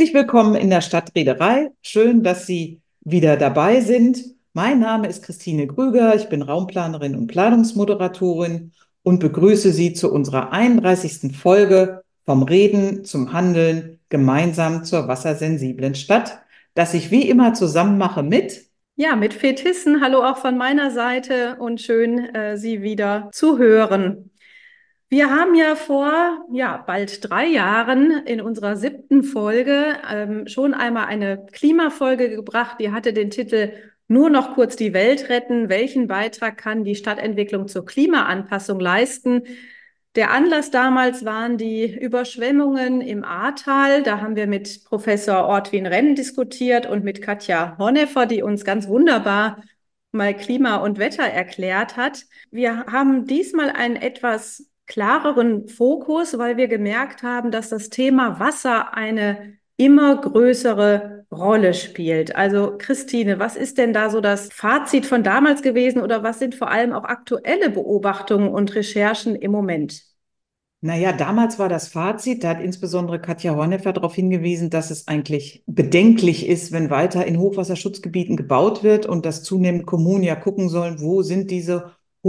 Herzlich willkommen in der Stadtreederei. Schön, dass Sie wieder dabei sind. Mein Name ist Christine Grüger. Ich bin Raumplanerin und Planungsmoderatorin und begrüße Sie zu unserer 31. Folge vom Reden zum Handeln gemeinsam zur wassersensiblen Stadt, das ich wie immer zusammen mache mit. Ja, mit Fetissen. Hallo auch von meiner Seite und schön, Sie wieder zu hören. Wir haben ja vor bald 3 Jahren in unserer 7. Folge schon einmal eine Klimafolge gebracht. Die hatte den Titel Nur noch kurz die Welt retten. Welchen Beitrag kann die Stadtentwicklung zur Klimaanpassung leisten? Der Anlass damals waren die Überschwemmungen im Ahrtal. Da haben wir mit Professor Ortwin Renn diskutiert und mit Katja Honnefer, die uns ganz wunderbar mal Klima und Wetter erklärt hat. Wir haben diesmal einen etwas klareren Fokus, weil wir gemerkt haben, dass das Thema Wasser eine immer größere Rolle spielt. Also Christine, was ist denn da so das Fazit von damals gewesen oder was sind vor allem auch aktuelle Beobachtungen und Recherchen im Moment? Naja, damals war das Fazit, da hat insbesondere Katja Horneffer darauf hingewiesen, dass es eigentlich bedenklich ist, wenn weiter in Hochwasserschutzgebieten gebaut wird und dass zunehmend Kommunen ja gucken sollen, wo sind diese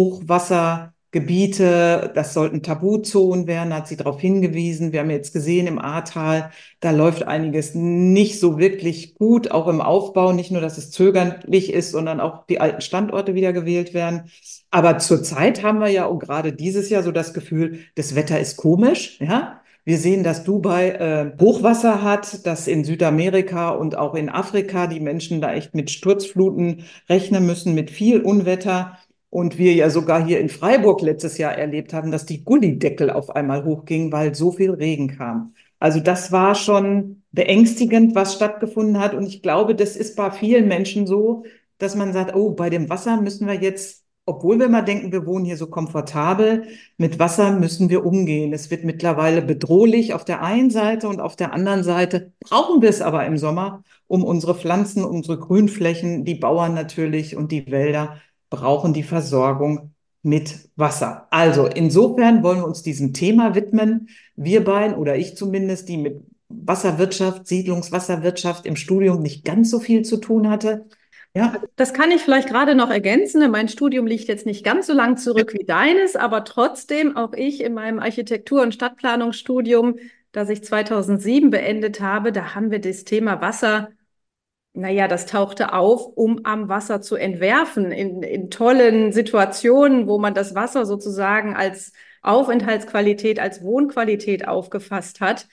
Hochwassergebiete, das sollten Tabuzonen werden, hat sie darauf hingewiesen. Wir haben jetzt gesehen im Ahrtal, da läuft einiges nicht so wirklich gut, auch im Aufbau, nicht nur, dass es zögerlich ist, sondern auch die alten Standorte wieder gewählt werden. Aber zurzeit haben wir ja, und gerade dieses Jahr, so das Gefühl, das Wetter ist komisch, ja. Wir sehen, dass Dubai Hochwasser hat, dass in Südamerika und auch in Afrika die Menschen da echt mit Sturzfluten rechnen müssen, mit viel Unwetter. Und wir ja sogar hier in Freiburg letztes Jahr erlebt haben, dass die Gullydeckel auf einmal hochgingen, weil so viel Regen kam. Also das war schon beängstigend, was stattgefunden hat. Und ich glaube, das ist bei vielen Menschen so, dass man sagt, oh, bei dem Wasser müssen wir jetzt, obwohl wir mal denken, wir wohnen hier so komfortabel, mit Wasser müssen wir umgehen. Es wird mittlerweile bedrohlich auf der einen Seite und auf der anderen Seite brauchen wir es aber im Sommer, um unsere Pflanzen, unsere Grünflächen, die Bauern natürlich und die Wälder brauchen die Versorgung mit Wasser. Also insofern wollen wir uns diesem Thema widmen. Wir beiden oder ich zumindest, die mit Wasserwirtschaft, Siedlungswasserwirtschaft im Studium nicht ganz so viel zu tun hatte. Ja, Das kann ich vielleicht gerade noch ergänzen. Mein Studium liegt jetzt nicht ganz so lang zurück wie deines, aber trotzdem auch ich in meinem Architektur- und Stadtplanungsstudium, das ich 2007 beendet habe, da haben wir das Thema Wasser. Naja, das tauchte auf, um am Wasser zu entwerfen, in tollen Situationen, wo man das Wasser sozusagen als Aufenthaltsqualität, als Wohnqualität aufgefasst hat.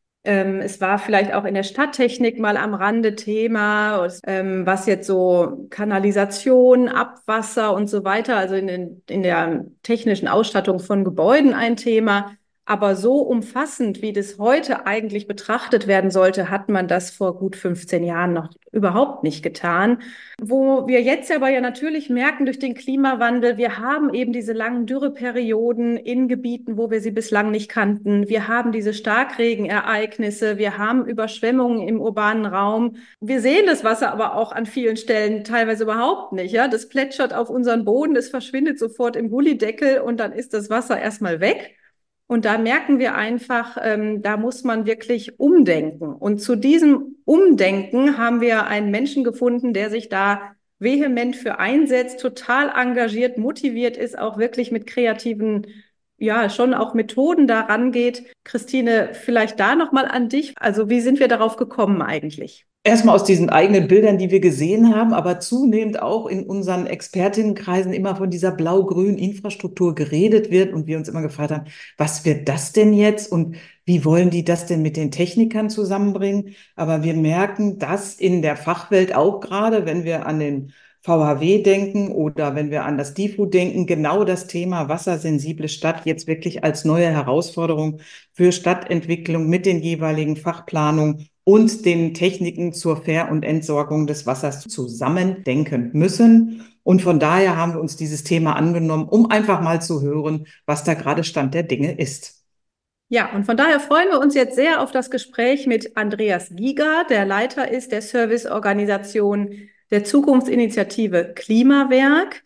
Es war vielleicht auch in der Stadttechnik mal am Rande Thema, was jetzt so Kanalisation, Abwasser und so weiter, also in der technischen Ausstattung von Gebäuden ein Thema. Aber so umfassend, wie das heute eigentlich betrachtet werden sollte, hat man das vor gut 15 Jahren noch überhaupt nicht getan. Wo wir jetzt aber ja natürlich merken durch den Klimawandel, wir haben eben diese langen Dürreperioden in Gebieten, wo wir sie bislang nicht kannten. Wir haben diese Starkregenereignisse, wir haben Überschwemmungen im urbanen Raum. Wir sehen das Wasser aber auch an vielen Stellen teilweise überhaupt nicht. Ja, das plätschert auf unseren Boden, es verschwindet sofort im Gullydeckel und dann ist das Wasser erstmal weg. Und da merken wir einfach, da muss man wirklich umdenken. Und zu diesem Umdenken haben wir einen Menschen gefunden, der sich da vehement für einsetzt, total engagiert, motiviert ist, auch wirklich mit kreativen, ja, schon auch Methoden daran geht. Christine, vielleicht da nochmal an dich. Also wie sind wir darauf gekommen eigentlich? erstmal aus diesen eigenen Bildern, die wir gesehen haben, aber zunehmend auch in unseren Expertinnenkreisen immer von dieser blau-grünen Infrastruktur geredet wird und wir uns immer gefragt haben, was wird das denn jetzt und wie wollen die das denn mit den Technikern zusammenbringen? Aber wir merken, dass in der Fachwelt auch gerade, wenn wir an den VHW denken oder wenn wir an das DIFU denken, genau das Thema wassersensible Stadt jetzt wirklich als neue Herausforderung für Stadtentwicklung mit den jeweiligen Fachplanungen und den Techniken zur Ver- und Entsorgung des Wassers zusammendenken müssen. Und von daher haben wir uns dieses Thema angenommen, um einfach mal zu hören, was da gerade Stand der Dinge ist. Ja, und von daher freuen wir uns jetzt sehr auf das Gespräch mit Andreas Giger, der Leiter ist der Serviceorganisation der Zukunftsinitiative Klimawerk.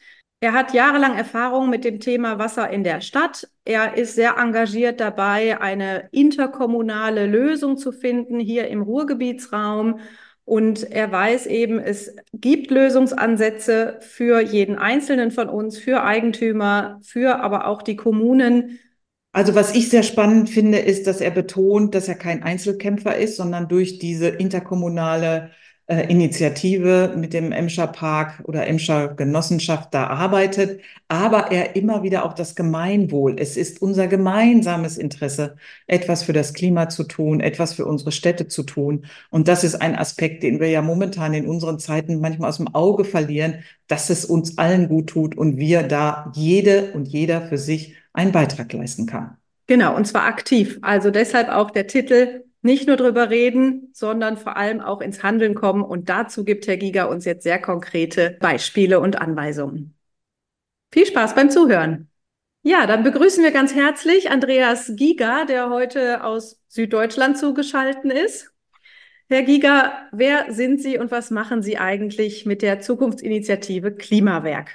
Er hat jahrelang Erfahrung mit dem Thema Wasser in der Stadt. Er ist sehr engagiert dabei, eine interkommunale Lösung zu finden hier im Ruhrgebietsraum. Und er weiß eben, es gibt Lösungsansätze für jeden Einzelnen von uns, für Eigentümer, für aber auch die Kommunen. Also was ich sehr spannend finde, ist, dass er betont, dass er kein Einzelkämpfer ist, sondern durch diese interkommunale Initiative mit dem Emscher Park oder Emscher Genossenschaft da arbeitet, aber er immer wieder auch das Gemeinwohl. Es ist unser gemeinsames Interesse, etwas für das Klima zu tun, etwas für unsere Städte zu tun. Und das ist ein Aspekt, den wir ja momentan in unseren Zeiten manchmal aus dem Auge verlieren, dass es uns allen gut tut und wir da jede und jeder für sich einen Beitrag leisten kann. Genau, und zwar aktiv. Also deshalb auch der Titel, nicht nur drüber reden, sondern vor allem auch ins Handeln kommen. Und dazu gibt Herr Giger uns jetzt sehr konkrete Beispiele und Anweisungen. Viel Spaß beim Zuhören. Ja, dann begrüßen wir ganz herzlich Andreas Giger, der heute aus Süddeutschland zugeschaltet ist. Herr Giger, wer sind Sie und was machen Sie eigentlich mit der Zukunftsinitiative Klimawerk?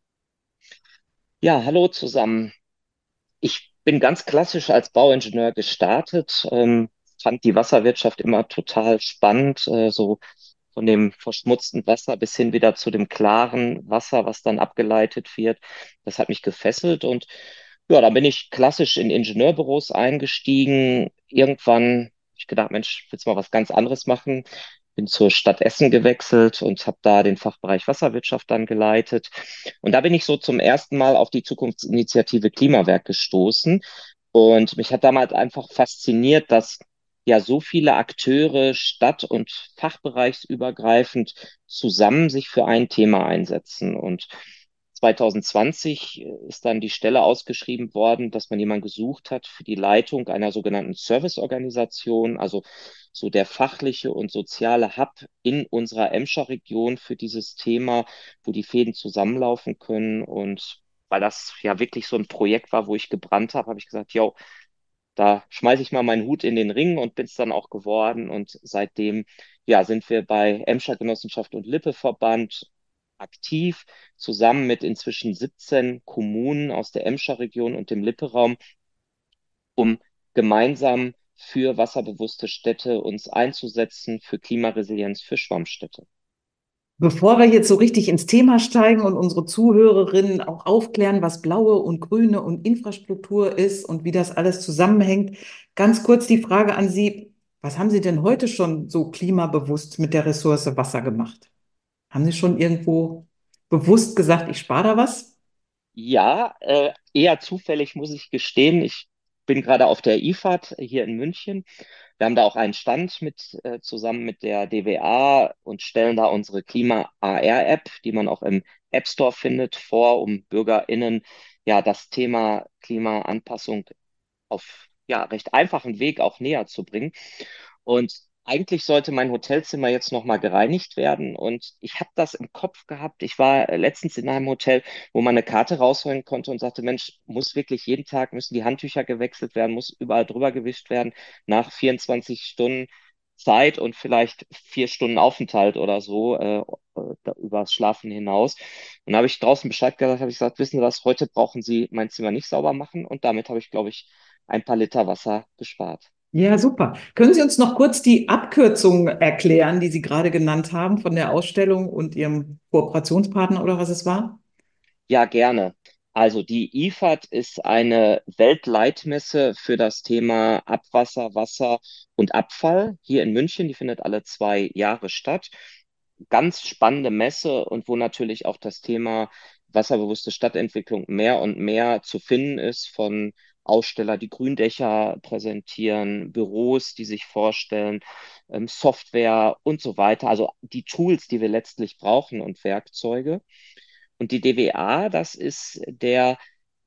Ja, hallo zusammen. Ich bin ganz klassisch als Bauingenieur gestartet, fand die Wasserwirtschaft immer total spannend, so von dem verschmutzten Wasser bis hin wieder zu dem klaren Wasser, was dann abgeleitet wird. Das hat mich gefesselt und ja, dann bin ich klassisch in Ingenieurbüros eingestiegen. Irgendwann hab ich gedacht, Mensch, willst du mal was ganz anderes machen? Bin zur Stadt Essen gewechselt und habe da den Fachbereich Wasserwirtschaft dann geleitet. Und da bin ich so zum ersten Mal auf die Zukunftsinitiative Klimawerk gestoßen. Und mich hat damals einfach fasziniert, dass ja so viele Akteure stadt- und fachbereichsübergreifend zusammen sich für ein Thema einsetzen. Und 2020 ist dann die Stelle ausgeschrieben worden, dass man jemanden gesucht hat für die Leitung einer sogenannten Serviceorganisation, also so der fachliche und soziale Hub in unserer Emscher Region für dieses Thema, wo die Fäden zusammenlaufen können. Und weil das ja wirklich so ein Projekt war, wo ich gebrannt habe, habe ich gesagt, jo, da schmeiße ich mal meinen Hut in den Ring und bin es dann auch geworden. Und seitdem, ja, sind wir bei Emscher Genossenschaft und Lippe-Verband aktiv, zusammen mit inzwischen 17 Kommunen aus der Emscher Region und dem Lippe-Raum, um gemeinsam für wasserbewusste Städte uns einzusetzen, für Klimaresilienz, für Schwammstädte. Bevor wir jetzt so richtig ins Thema steigen und unsere Zuhörerinnen auch aufklären, was blaue und grüne und Infrastruktur ist und wie das alles zusammenhängt, ganz kurz die Frage an Sie, was haben Sie denn heute schon so klimabewusst mit der Ressource Wasser gemacht? Haben Sie schon irgendwo bewusst gesagt, ich spare da was? Ja, eher zufällig muss ich gestehen. Ich bin gerade auf der IFAD hier in München. Wir haben da auch einen Stand mit, zusammen mit der DWA und stellen da unsere Klima-AR-App, die man auch im App Store findet, vor, um BürgerInnen ja das Thema Klimaanpassung auf ja recht einfachen Weg auch näher zu bringen. Und eigentlich sollte mein Hotelzimmer jetzt nochmal gereinigt werden. Und ich habe das im Kopf gehabt. Ich war letztens in einem Hotel, wo man eine Karte rausholen konnte und sagte, Mensch, muss wirklich jeden Tag, müssen die Handtücher gewechselt werden, muss überall drüber gewischt werden, nach 24 Stunden Zeit und vielleicht 4 Stunden Aufenthalt oder so, übers Schlafen hinaus. Und da habe ich draußen Bescheid gesagt, habe ich gesagt, wissen Sie was, heute brauchen Sie mein Zimmer nicht sauber machen. Und damit habe ich, glaube ich, ein paar Liter Wasser gespart. Ja, super. Können Sie uns noch kurz die Abkürzung erklären, die Sie gerade genannt haben von der Ausstellung und Ihrem Kooperationspartner oder was es war? Ja, gerne. Also die IFAD ist eine Weltleitmesse für das Thema Abwasser, Wasser und Abfall hier in München. Die findet alle 2 Jahre statt. Ganz spannende Messe und wo natürlich auch das Thema wasserbewusste Stadtentwicklung mehr und mehr zu finden ist von Aussteller, die Gründächer präsentieren, Büros, die sich vorstellen, Software und so weiter. Also die Tools, die wir letztlich brauchen und Werkzeuge. Und die DWA, das ist der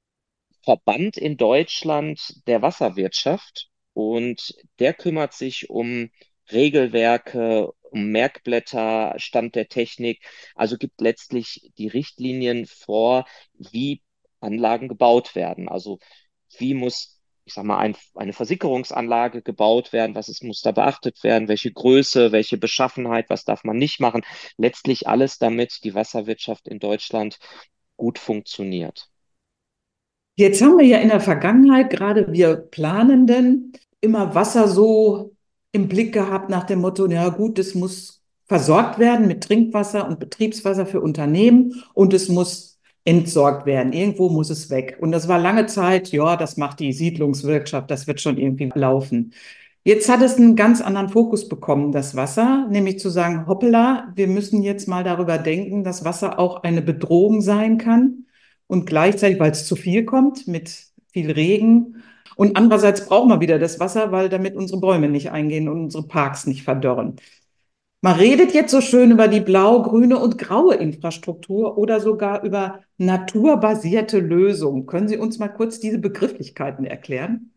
Verband in Deutschland der Wasserwirtschaft und der kümmert sich um Regelwerke, um Merkblätter, Stand der Technik, also gibt letztlich die Richtlinien vor, wie Anlagen gebaut werden. Also wie muss, ich sag mal, eine Versickerungsanlage gebaut werden, muss da beachtet werden, welche Größe, welche Beschaffenheit, was darf man nicht machen. Letztlich alles, damit die Wasserwirtschaft in Deutschland gut funktioniert. Jetzt haben wir ja in der Vergangenheit, gerade wir Planenden, immer Wasser so im Blick gehabt nach dem Motto, ja gut, es muss versorgt werden mit Trinkwasser und Betriebswasser für Unternehmen und es muss entsorgt werden. Irgendwo muss es weg. Und das war lange Zeit, ja, das macht die Siedlungswirtschaft, das wird schon irgendwie laufen. Jetzt hat es einen ganz anderen Fokus bekommen, das Wasser, nämlich zu sagen, hoppla, wir müssen jetzt mal darüber denken, dass Wasser auch eine Bedrohung sein kann und gleichzeitig, weil es zu viel kommt mit viel Regen. Und andererseits brauchen wir wieder das Wasser, weil damit unsere Bäume nicht eingehen und unsere Parks nicht verdorren. Man redet jetzt so schön über die blau, grüne und graue Infrastruktur oder sogar über naturbasierte Lösungen. Können Sie uns mal kurz diese Begrifflichkeiten erklären?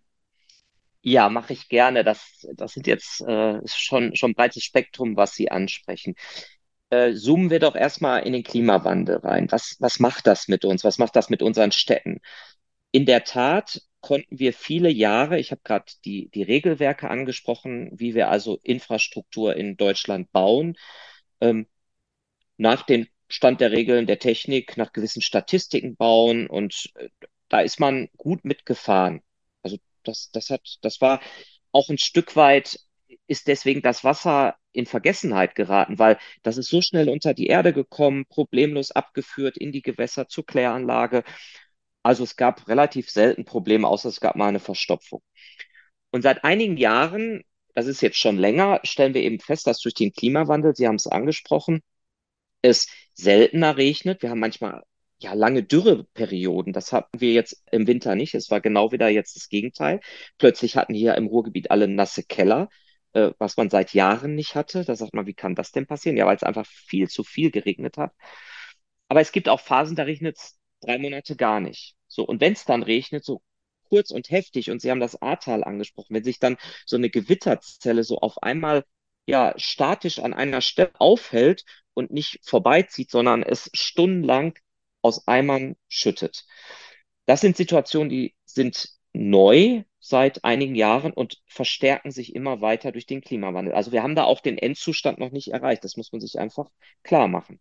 Ja, mache ich gerne. Das sind jetzt schon ein breites Spektrum, was Sie ansprechen. Zoomen wir doch erstmal in den Klimawandel rein. Was macht das mit uns? Was macht das mit unseren Städten? In der Tat konnten wir viele Jahre, ich habe gerade die Regelwerke angesprochen, wie wir also Infrastruktur in Deutschland bauen, ähm, nach dem Stand der Regeln der Technik, nach gewissen Statistiken bauen und da ist man gut mitgefahren. Also das war auch ein Stück weit, ist deswegen das Wasser in Vergessenheit geraten, weil das ist so schnell unter die Erde gekommen, problemlos abgeführt in die Gewässer zur Kläranlage. Also es gab relativ selten Probleme, außer es gab mal eine Verstopfung. Und seit einigen Jahren, das ist jetzt schon länger, stellen wir eben fest, dass durch den Klimawandel, Sie haben es angesprochen, es seltener regnet. Wir haben manchmal ja lange Dürreperioden. Das hatten wir jetzt im Winter nicht. Es war genau wieder jetzt das Gegenteil. Plötzlich hatten hier im Ruhrgebiet alle nasse Keller, was man seit Jahren nicht hatte. Da sagt man, wie kann das denn passieren? Ja, weil es einfach viel zu viel geregnet hat. Aber es gibt auch Phasen, da regnet es 3 Monate gar nicht. So, und wenn es dann regnet, so kurz und heftig, und Sie haben das Ahrtal angesprochen, wenn sich dann so eine Gewitterzelle so auf einmal ja statisch an einer Stelle aufhält und nicht vorbeizieht, sondern es stundenlang aus Eimern schüttet. Das sind Situationen, die sind neu seit einigen Jahren und verstärken sich immer weiter durch den Klimawandel. Also wir haben da auch den Endzustand noch nicht erreicht. Das muss man sich einfach klar machen.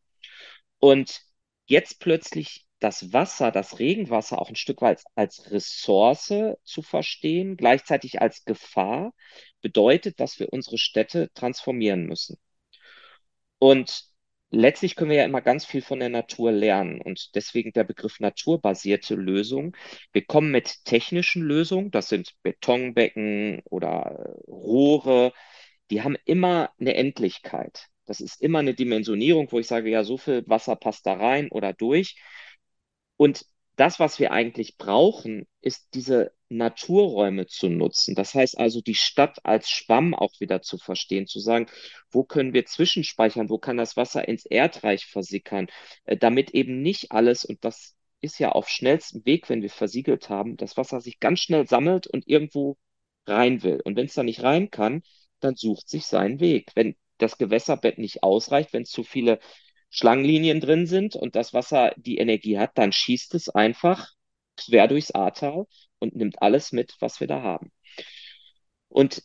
Und jetzt plötzlich das Wasser, das Regenwasser auch ein Stück weit als Ressource zu verstehen, gleichzeitig als Gefahr, bedeutet, dass wir unsere Städte transformieren müssen. Und letztlich können wir ja immer ganz viel von der Natur lernen. Und deswegen der Begriff naturbasierte Lösung. Wir kommen mit technischen Lösungen, das sind Betonbecken oder Rohre, die haben immer eine Endlichkeit. Das ist immer eine Dimensionierung, wo ich sage, ja, so viel Wasser passt da rein oder durch. Und das, was wir eigentlich brauchen, ist diese Naturräume zu nutzen. Das heißt also, die Stadt als Schwamm auch wieder zu verstehen, zu sagen, wo können wir zwischenspeichern, wo kann das Wasser ins Erdreich versickern, damit eben nicht alles, und das ist ja auf schnellstem Weg, wenn wir versiegelt haben, das Wasser sich ganz schnell sammelt und irgendwo rein will. Und wenn es da nicht rein kann, dann sucht sich seinen Weg. Wenn das Gewässerbett nicht ausreicht, wenn es zu viele Schlangenlinien drin sind und das Wasser die Energie hat, dann schießt es einfach quer durchs Ahrtal und nimmt alles mit, was wir da haben. Und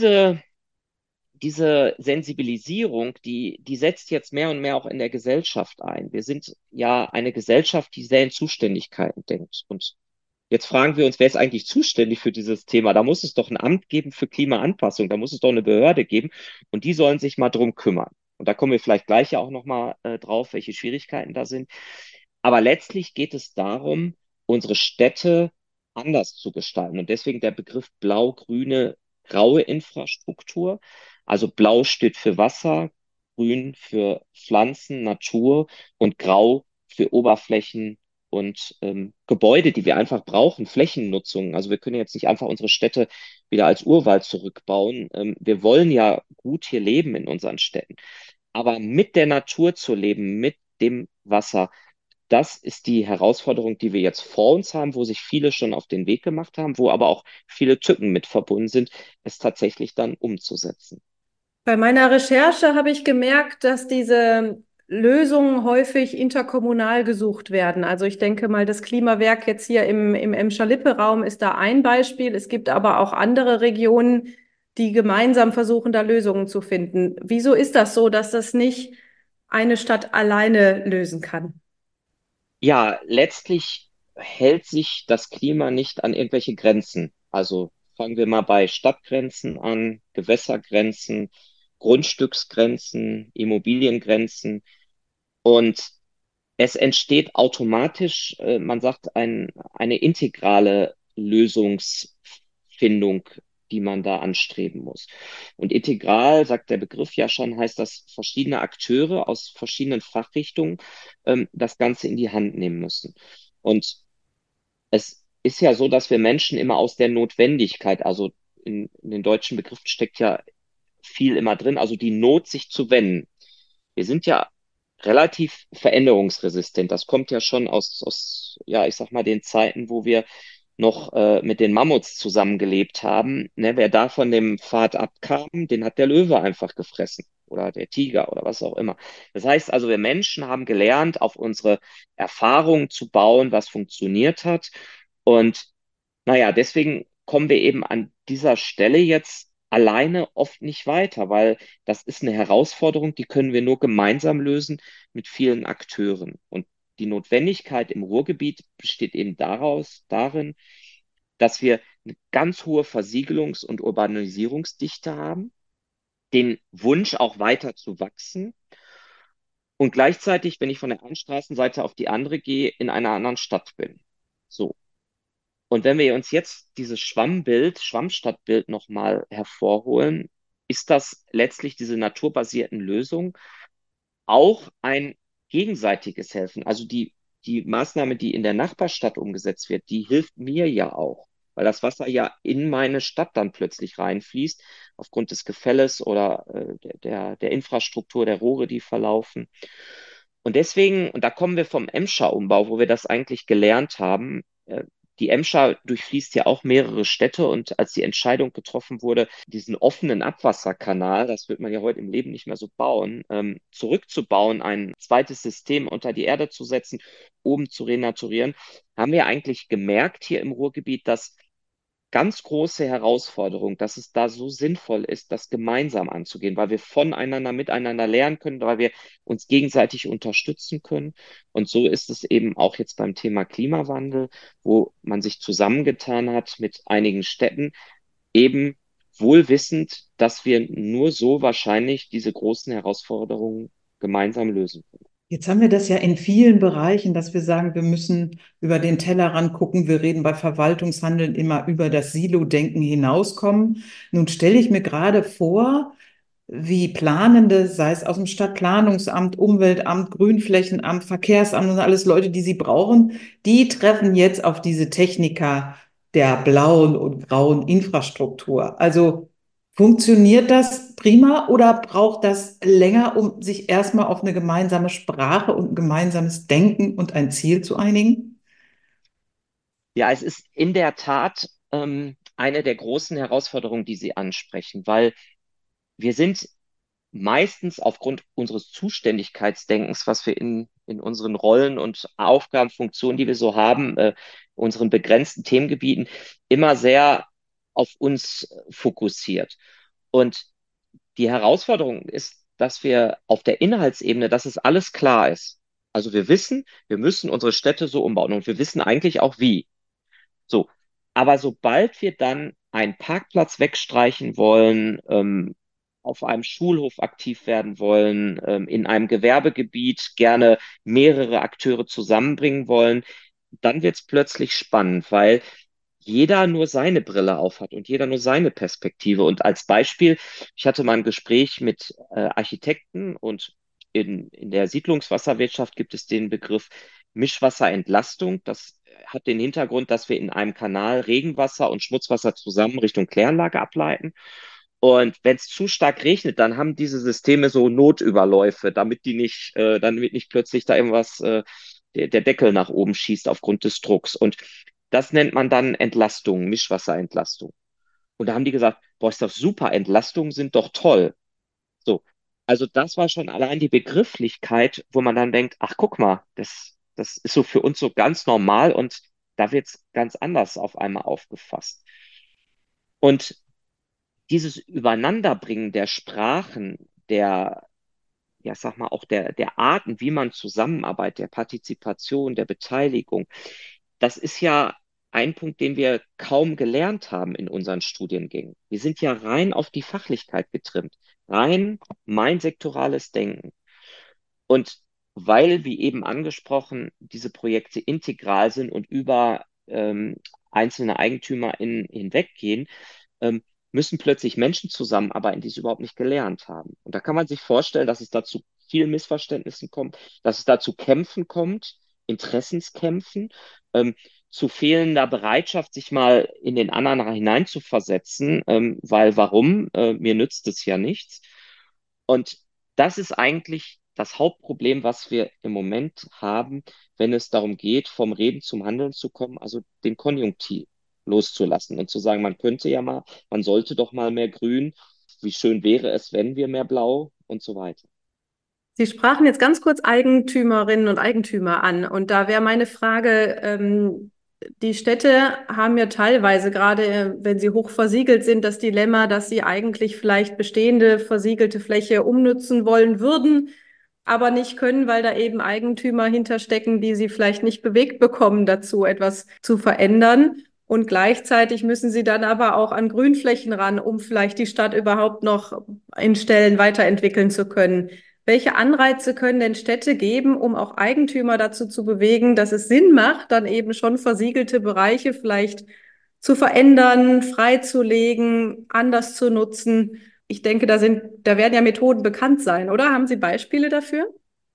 diese Sensibilisierung, die setzt jetzt mehr und mehr auch in der Gesellschaft ein. Wir sind ja eine Gesellschaft, die sehr in Zuständigkeiten denkt. Und jetzt fragen wir uns, wer ist eigentlich zuständig für dieses Thema? Da muss es doch ein Amt geben für Klimaanpassung, da muss es doch eine Behörde geben und die sollen sich mal drum kümmern. Und da kommen wir vielleicht gleich ja auch nochmal drauf, welche Schwierigkeiten da sind. Aber letztlich geht es darum, unsere Städte anders zu gestalten. Und deswegen der Begriff blau-grüne, graue Infrastruktur. Also blau steht für Wasser, grün für Pflanzen, Natur und grau für Oberflächen und Gebäude, die wir einfach brauchen, Flächennutzung. Also wir können jetzt nicht einfach unsere Städte wieder als Urwald zurückbauen. Wir wollen ja gut hier leben in unseren Städten. Aber mit der Natur zu leben, mit dem Wasser, das ist die Herausforderung, die wir jetzt vor uns haben, wo sich viele schon auf den Weg gemacht haben, wo aber auch viele Tücken mit verbunden sind, es tatsächlich dann umzusetzen. Bei meiner Recherche habe ich gemerkt, dass diese Lösungen häufig interkommunal gesucht werden. Also ich denke mal, das Klimawerk jetzt hier im Emscher-Lippe-Raum ist da ein Beispiel. Es gibt aber auch andere Regionen, die gemeinsam versuchen, da Lösungen zu finden. Wieso ist das so, dass das nicht eine Stadt alleine lösen kann? Ja, letztlich hält sich das Klima nicht an irgendwelche Grenzen. Also fangen wir mal bei Stadtgrenzen an, Gewässergrenzen, Grundstücksgrenzen, Immobiliengrenzen. Und es entsteht automatisch, man sagt, eine integrale Lösungsfindung, die man da anstreben muss. Und integral, sagt der Begriff ja schon, heißt, dass verschiedene Akteure aus verschiedenen Fachrichtungen das Ganze in die Hand nehmen müssen. Und es ist ja so, dass wir Menschen immer aus der Notwendigkeit, also in den deutschen Begriffen steckt ja viel immer drin, also die Not, sich zu wenden. Wir sind ja relativ veränderungsresistent. Das kommt ja schon ja, ich sag mal, den Zeiten, wo wir noch mit den Mammuts zusammengelebt haben. Ne, wer da von dem Pfad abkam, den hat der Löwe einfach gefressen oder der Tiger oder was auch immer. Das heißt also, wir Menschen haben gelernt, auf unsere Erfahrungen zu bauen, was funktioniert hat. Und naja, deswegen kommen wir eben an dieser Stelle jetzt alleine oft nicht weiter, weil das ist eine Herausforderung, die können wir nur gemeinsam lösen mit vielen Akteuren. Und die Notwendigkeit im Ruhrgebiet besteht eben darin, dass wir eine ganz hohe Versiegelungs- und Urbanisierungsdichte haben, den Wunsch auch weiter zu wachsen und gleichzeitig, wenn ich von der einen Straßenseite auf die andere gehe, in einer anderen Stadt bin. So. Und wenn wir uns jetzt dieses Schwammstadtbild nochmal hervorholen, ist das letztlich diese naturbasierten Lösungen auch ein gegenseitiges Helfen. Also die Maßnahme, die in der Nachbarstadt umgesetzt wird, die hilft mir ja auch, weil das Wasser ja in meine Stadt dann plötzlich reinfließt, aufgrund des Gefälles oder der Infrastruktur, der Rohre, die verlaufen. Und deswegen, und da kommen wir vom Emscher-Umbau, wo wir das eigentlich gelernt haben, die Emscher durchfließt ja auch mehrere Städte und als die Entscheidung getroffen wurde, diesen offenen Abwasserkanal, das wird man ja heute im Leben nicht mehr so bauen, zurückzubauen, ein zweites System unter die Erde zu setzen, oben zu renaturieren, haben wir eigentlich gemerkt hier im Ruhrgebiet, dass ganz große Herausforderung, dass es da so sinnvoll ist, das gemeinsam anzugehen, weil wir voneinander, miteinander lernen können, weil wir uns gegenseitig unterstützen können. Und so ist es eben auch jetzt beim Thema Klimawandel, wo man sich zusammengetan hat mit einigen Städten, eben wohl wissend, dass wir nur so wahrscheinlich diese großen Herausforderungen gemeinsam lösen können. Jetzt haben wir das ja in vielen Bereichen, dass wir sagen, wir müssen über den Tellerrand gucken. Wir reden bei Verwaltungshandeln immer über das Silo-Denken hinauskommen. Nun stelle ich mir gerade vor, wie Planende, sei es aus dem Stadtplanungsamt, Umweltamt, Grünflächenamt, Verkehrsamt, das sind alles Leute, die sie brauchen, die treffen jetzt auf diese Techniker der blauen und grauen Infrastruktur. Also funktioniert das prima oder braucht das länger, um sich erstmal auf eine gemeinsame Sprache und ein gemeinsames Denken und ein Ziel zu einigen? Ja, es ist in der Tat eine der großen Herausforderungen, die Sie ansprechen, weil wir sind meistens aufgrund unseres Zuständigkeitsdenkens, was wir in unseren Rollen und Aufgaben, Funktionen, die wir so haben, unseren begrenzten Themengebieten, immer sehr auf uns fokussiert. Und die Herausforderung ist, dass wir auf der Inhaltsebene, dass es alles klar ist. Also wir wissen, wir müssen unsere Städte so umbauen und wir wissen eigentlich auch wie. So. Aber sobald wir dann einen Parkplatz wegstreichen wollen, auf einem Schulhof aktiv werden wollen, in einem Gewerbegebiet gerne mehrere Akteure zusammenbringen wollen, dann wird es plötzlich spannend, weil jeder nur seine Brille aufhat und jeder nur seine Perspektive. Und als Beispiel, ich hatte mal ein Gespräch mit Architekten und in der Siedlungswasserwirtschaft gibt es den Begriff Mischwasserentlastung. Das hat den Hintergrund, dass wir in einem Kanal Regenwasser und Schmutzwasser zusammen Richtung Kläranlage ableiten. Und wenn es zu stark regnet, dann haben diese Systeme so Notüberläufe, damit nicht plötzlich da irgendwas, der Deckel nach oben schießt aufgrund des Drucks. Und das nennt man dann Entlastung, Mischwasserentlastung. Und da haben die gesagt, boah, ist doch super, Entlastungen sind doch toll. So. Also das war schon allein die Begrifflichkeit, wo man dann denkt, ach guck mal, das ist so für uns so ganz normal und da wird es ganz anders auf einmal aufgefasst. Und dieses Übereinanderbringen der Sprachen, der ja, ich sag mal, auch der Arten, wie man zusammenarbeitet, der Partizipation, der Beteiligung, das ist ja ein Punkt, den wir kaum gelernt haben in unseren Studiengängen. Wir sind ja rein auf die Fachlichkeit getrimmt, rein mein sektorales Denken. Und weil, wie eben angesprochen, diese Projekte integral sind und über einzelne EigentümerInnen hinweggehen, ähm, müssen plötzlich Menschen zusammenarbeiten, die es überhaupt nicht gelernt haben. Und da kann man sich vorstellen, dass es dazu vielen Missverständnissen kommt, dass es dazu Kämpfen kommt, Interessenskämpfen, ähm, zu fehlender Bereitschaft, sich mal in den anderen hineinzuversetzen, weil warum? Mir nützt es ja nichts. Und das ist eigentlich das Hauptproblem, was wir im Moment haben, wenn es darum geht, vom Reden zum Handeln zu kommen, also den Konjunktiv loszulassen und zu sagen, man könnte ja mal, man sollte doch mal mehr Grün, wie schön wäre es, wenn wir mehr Blau und so weiter. Sie sprachen jetzt ganz kurz Eigentümerinnen und Eigentümer an. Und da wäre meine Frage, die Städte haben ja teilweise, gerade wenn sie hoch versiegelt sind, das Dilemma, dass sie eigentlich vielleicht bestehende versiegelte Fläche umnutzen wollen würden, aber nicht können, weil da eben Eigentümer hinterstecken, die sie vielleicht nicht bewegt bekommen, dazu etwas zu verändern. Und gleichzeitig müssen sie dann aber auch an Grünflächen ran, um vielleicht die Stadt überhaupt noch in Stellen weiterentwickeln zu können. Welche Anreize können denn Städte geben, um auch Eigentümer dazu zu bewegen, dass es Sinn macht, dann eben schon versiegelte Bereiche vielleicht zu verändern, freizulegen, anders zu nutzen? Ich denke, da werden ja Methoden bekannt sein, oder? Haben Sie Beispiele dafür?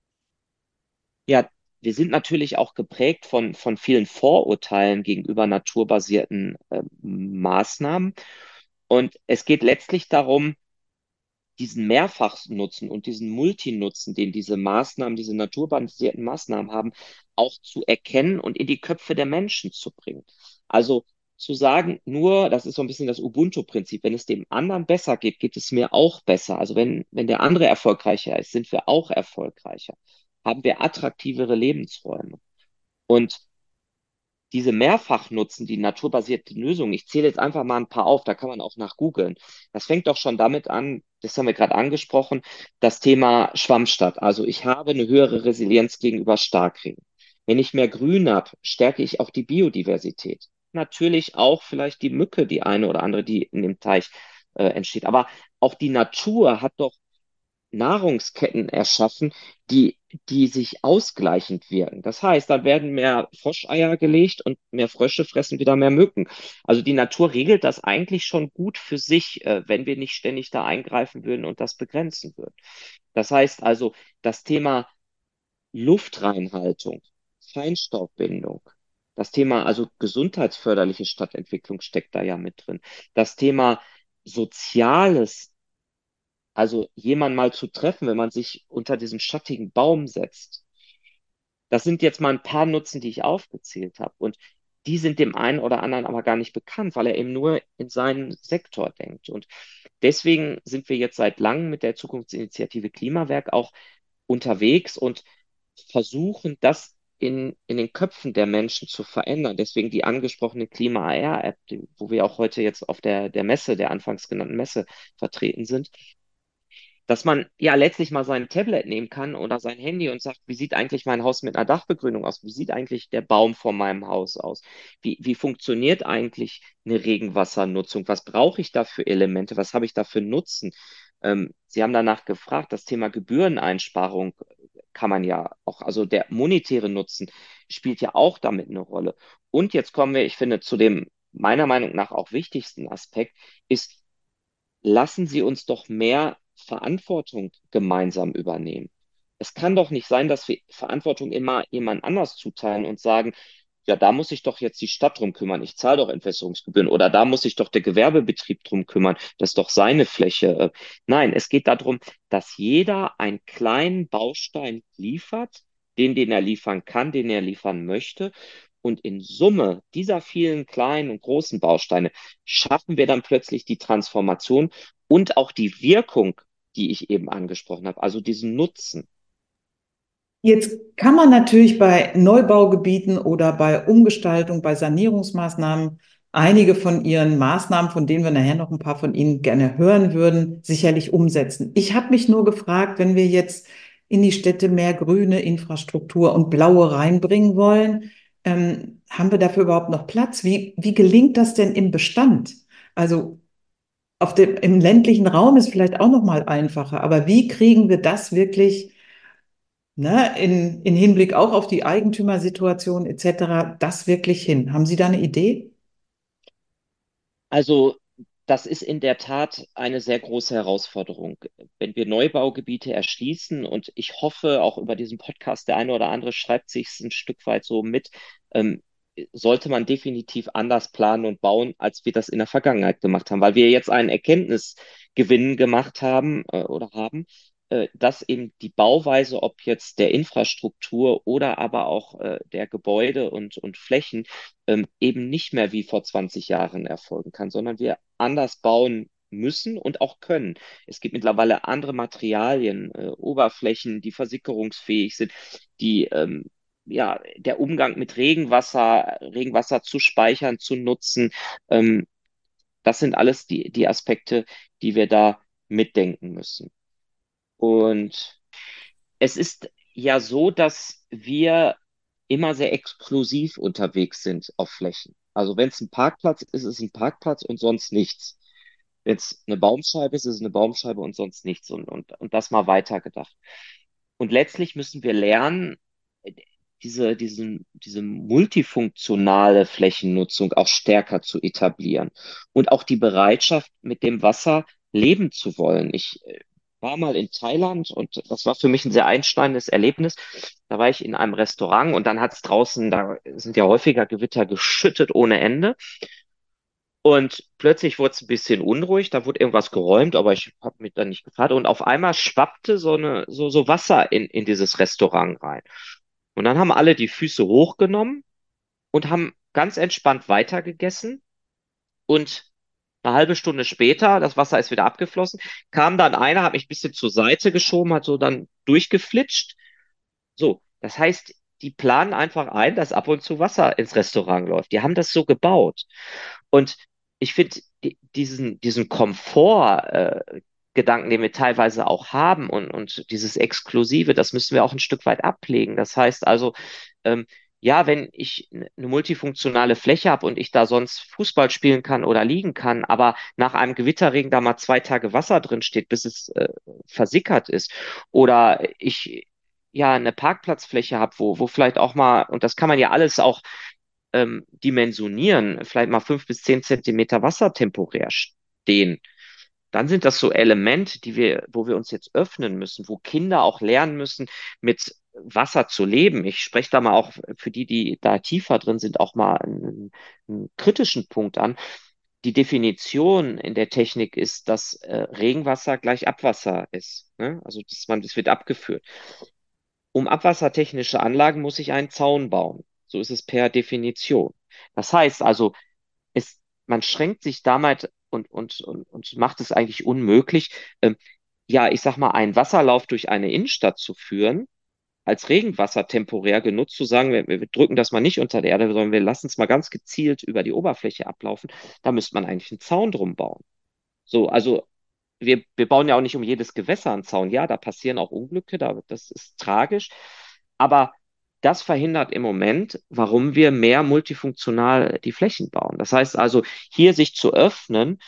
Ja, wir sind natürlich auch geprägt von vielen Vorurteilen gegenüber naturbasierten Maßnahmen. Und es geht letztlich darum, diesen Mehrfachnutzen und diesen Multinutzen, den diese Maßnahmen, diese naturbasierten Maßnahmen haben, auch zu erkennen und in die Köpfe der Menschen zu bringen. Also zu sagen, nur, das ist so ein bisschen das Ubuntu-Prinzip, wenn es dem anderen besser geht, geht es mir auch besser. Also wenn der andere erfolgreicher ist, sind wir auch erfolgreicher, haben wir attraktivere Lebensräume. Und diese Mehrfachnutzen, die naturbasierten Lösungen, ich zähle jetzt einfach mal ein paar auf, da kann man auch nach googeln. Das fängt doch schon damit an, das haben wir gerade angesprochen, das Thema Schwammstadt. Also ich habe eine höhere Resilienz gegenüber Starkregen. Wenn ich mehr Grün habe, stärke ich auch die Biodiversität. Natürlich auch vielleicht die Mücke, die eine oder andere, die in dem Teich entsteht. Aber auch die Natur hat doch Nahrungsketten erschaffen, die sich ausgleichend wirken. Das heißt, da werden mehr Froscheier gelegt und mehr Frösche fressen wieder mehr Mücken. Also die Natur regelt das eigentlich schon gut für sich, wenn wir nicht ständig da eingreifen würden und das begrenzen würden. Das heißt also, das Thema Luftreinhaltung, Feinstaubbindung, das Thema also gesundheitsförderliche Stadtentwicklung steckt da ja mit drin. Das Thema Soziales, also jemanden mal zu treffen, wenn man sich unter diesen schattigen Baum setzt. Das sind jetzt mal ein paar Nutzen, die ich aufgezählt habe. Und die sind dem einen oder anderen aber gar nicht bekannt, weil er eben nur in seinen Sektor denkt. Und deswegen sind wir jetzt seit langem mit der Zukunftsinitiative Klimawerk auch unterwegs und versuchen, das in den Köpfen der Menschen zu verändern. Deswegen die angesprochene Klima-AR-App, wo wir auch heute jetzt auf der Messe, der anfangs genannten Messe vertreten sind, dass man ja letztlich mal sein Tablet nehmen kann oder sein Handy und sagt, wie sieht eigentlich mein Haus mit einer Dachbegrünung aus? Wie sieht eigentlich der Baum vor meinem Haus aus? Wie funktioniert eigentlich eine Regenwassernutzung? Was brauche ich da für Elemente? Was habe ich da für Nutzen? Sie haben danach gefragt, das Thema Gebühreneinsparung kann man ja auch, also der monetäre Nutzen spielt ja auch damit eine Rolle. Und jetzt kommen wir, ich finde, zu dem meiner Meinung nach auch wichtigsten Aspekt, ist, lassen Sie uns doch mehr Verantwortung gemeinsam übernehmen. Es kann doch nicht sein, dass wir Verantwortung immer jemand anders zuteilen und sagen, ja, da muss sich doch jetzt die Stadt drum kümmern, ich zahle doch Entwässerungsgebühren oder da muss sich doch der Gewerbebetrieb drum kümmern, das ist doch seine Fläche. Nein, es geht darum, dass jeder einen kleinen Baustein liefert, den er liefern kann, den er liefern möchte. Und in Summe dieser vielen kleinen und großen Bausteine schaffen wir dann plötzlich die Transformation und auch die Wirkung, die ich eben angesprochen habe, also diesen Nutzen. Jetzt kann man natürlich bei Neubaugebieten oder bei Umgestaltung, bei Sanierungsmaßnahmen einige von Ihren Maßnahmen, von denen wir nachher noch ein paar von Ihnen gerne hören würden, sicherlich umsetzen. Ich habe mich nur gefragt, wenn wir jetzt in die Städte mehr grüne Infrastruktur und blaue reinbringen wollen, haben wir dafür überhaupt noch Platz? Wie gelingt das denn im Bestand? Also im ländlichen Raum ist vielleicht auch noch mal einfacher, aber wie kriegen wir das wirklich, ne, in Hinblick auch auf die Eigentümersituation etc., das wirklich hin? Haben Sie da eine Idee? Also das ist in der Tat eine sehr große Herausforderung. Wenn wir Neubaugebiete erschließen, und ich hoffe, auch über diesen Podcast, der eine oder andere schreibt sich ein Stück weit so mit, ähm, sollte man definitiv anders planen und bauen, als wir das in der Vergangenheit gemacht haben, weil wir jetzt einen Erkenntnisgewinn gemacht haben oder haben, dass eben die Bauweise, ob jetzt der Infrastruktur oder aber auch der Gebäude und Flächen, eben nicht mehr wie vor 20 Jahren erfolgen kann, sondern wir anders bauen müssen und auch können. Es gibt mittlerweile andere Materialien, Oberflächen, die versickerungsfähig sind, die ja, der Umgang mit Regenwasser zu speichern, zu nutzen, ähm, das sind alles die Aspekte, die wir da mitdenken müssen. Und es ist ja so, dass wir immer sehr exklusiv unterwegs sind auf Flächen. Also wenn es ein Parkplatz ist, ist es ein Parkplatz und sonst nichts. Wenn es eine Baumscheibe ist, ist es eine Baumscheibe und sonst nichts. Und das mal weitergedacht. Und letztlich müssen wir lernen, diese multifunktionale Flächennutzung auch stärker zu etablieren und auch die Bereitschaft, mit dem Wasser leben zu wollen. Ich war mal in Thailand und das war für mich ein sehr einschneidendes Erlebnis. Da war ich in einem Restaurant und dann hat es draußen, da sind ja häufiger Gewitter geschüttet ohne Ende. Und plötzlich wurde es ein bisschen unruhig, da wurde irgendwas geräumt, aber ich habe mich dann nicht gefragt. Und auf einmal schwappte so Wasser in dieses Restaurant rein. Und dann haben alle die Füße hochgenommen und haben ganz entspannt weitergegessen. Und eine halbe Stunde später, das Wasser ist wieder abgeflossen, kam dann einer, hat mich ein bisschen zur Seite geschoben, hat so dann durchgeflitscht. So, das heißt, die planen einfach ein, dass ab und zu Wasser ins Restaurant läuft. Die haben das so gebaut. Und ich finde diesen Komfort, Gedanken, den wir teilweise auch haben und dieses Exklusive, das müssen wir auch ein Stück weit ablegen. Das heißt also, ähm, ja, wenn ich eine multifunktionale Fläche habe und ich da sonst Fußball spielen kann oder liegen kann, aber nach einem Gewitterregen da mal 2 Tage Wasser drin steht, bis es versickert ist, oder ich ja eine Parkplatzfläche habe, wo vielleicht auch mal, und das kann man ja alles auch dimensionieren, vielleicht mal 5 bis 10 Zentimeter Wasser temporär stehen, dann sind das so Elemente, wo wir uns jetzt öffnen müssen, wo Kinder auch lernen müssen, mit Wasser zu leben. Ich spreche da mal auch für die, die da tiefer drin sind, auch mal einen kritischen Punkt an. Die Definition in der Technik ist, dass Regenwasser gleich Abwasser ist. Ne? Also das wird abgeführt. Um abwassertechnische Anlagen muss ich einen Zaun bauen. So ist es per Definition. Das heißt also, man schränkt sich damit und macht es eigentlich unmöglich, ja, ich sag mal, einen Wasserlauf durch eine Innenstadt zu führen, als Regenwasser temporär genutzt, zu sagen, wir drücken das mal nicht unter der Erde, sondern wir lassen es mal ganz gezielt über die Oberfläche ablaufen. Da müsste man eigentlich einen Zaun drum bauen. So, also wir bauen ja auch nicht um jedes Gewässer einen Zaun. Ja, da passieren auch Unglücke, das ist tragisch. Aber das verhindert im Moment, warum wir mehr multifunktional die Flächen bauen. Das heißt also, hier sich zu öffnen,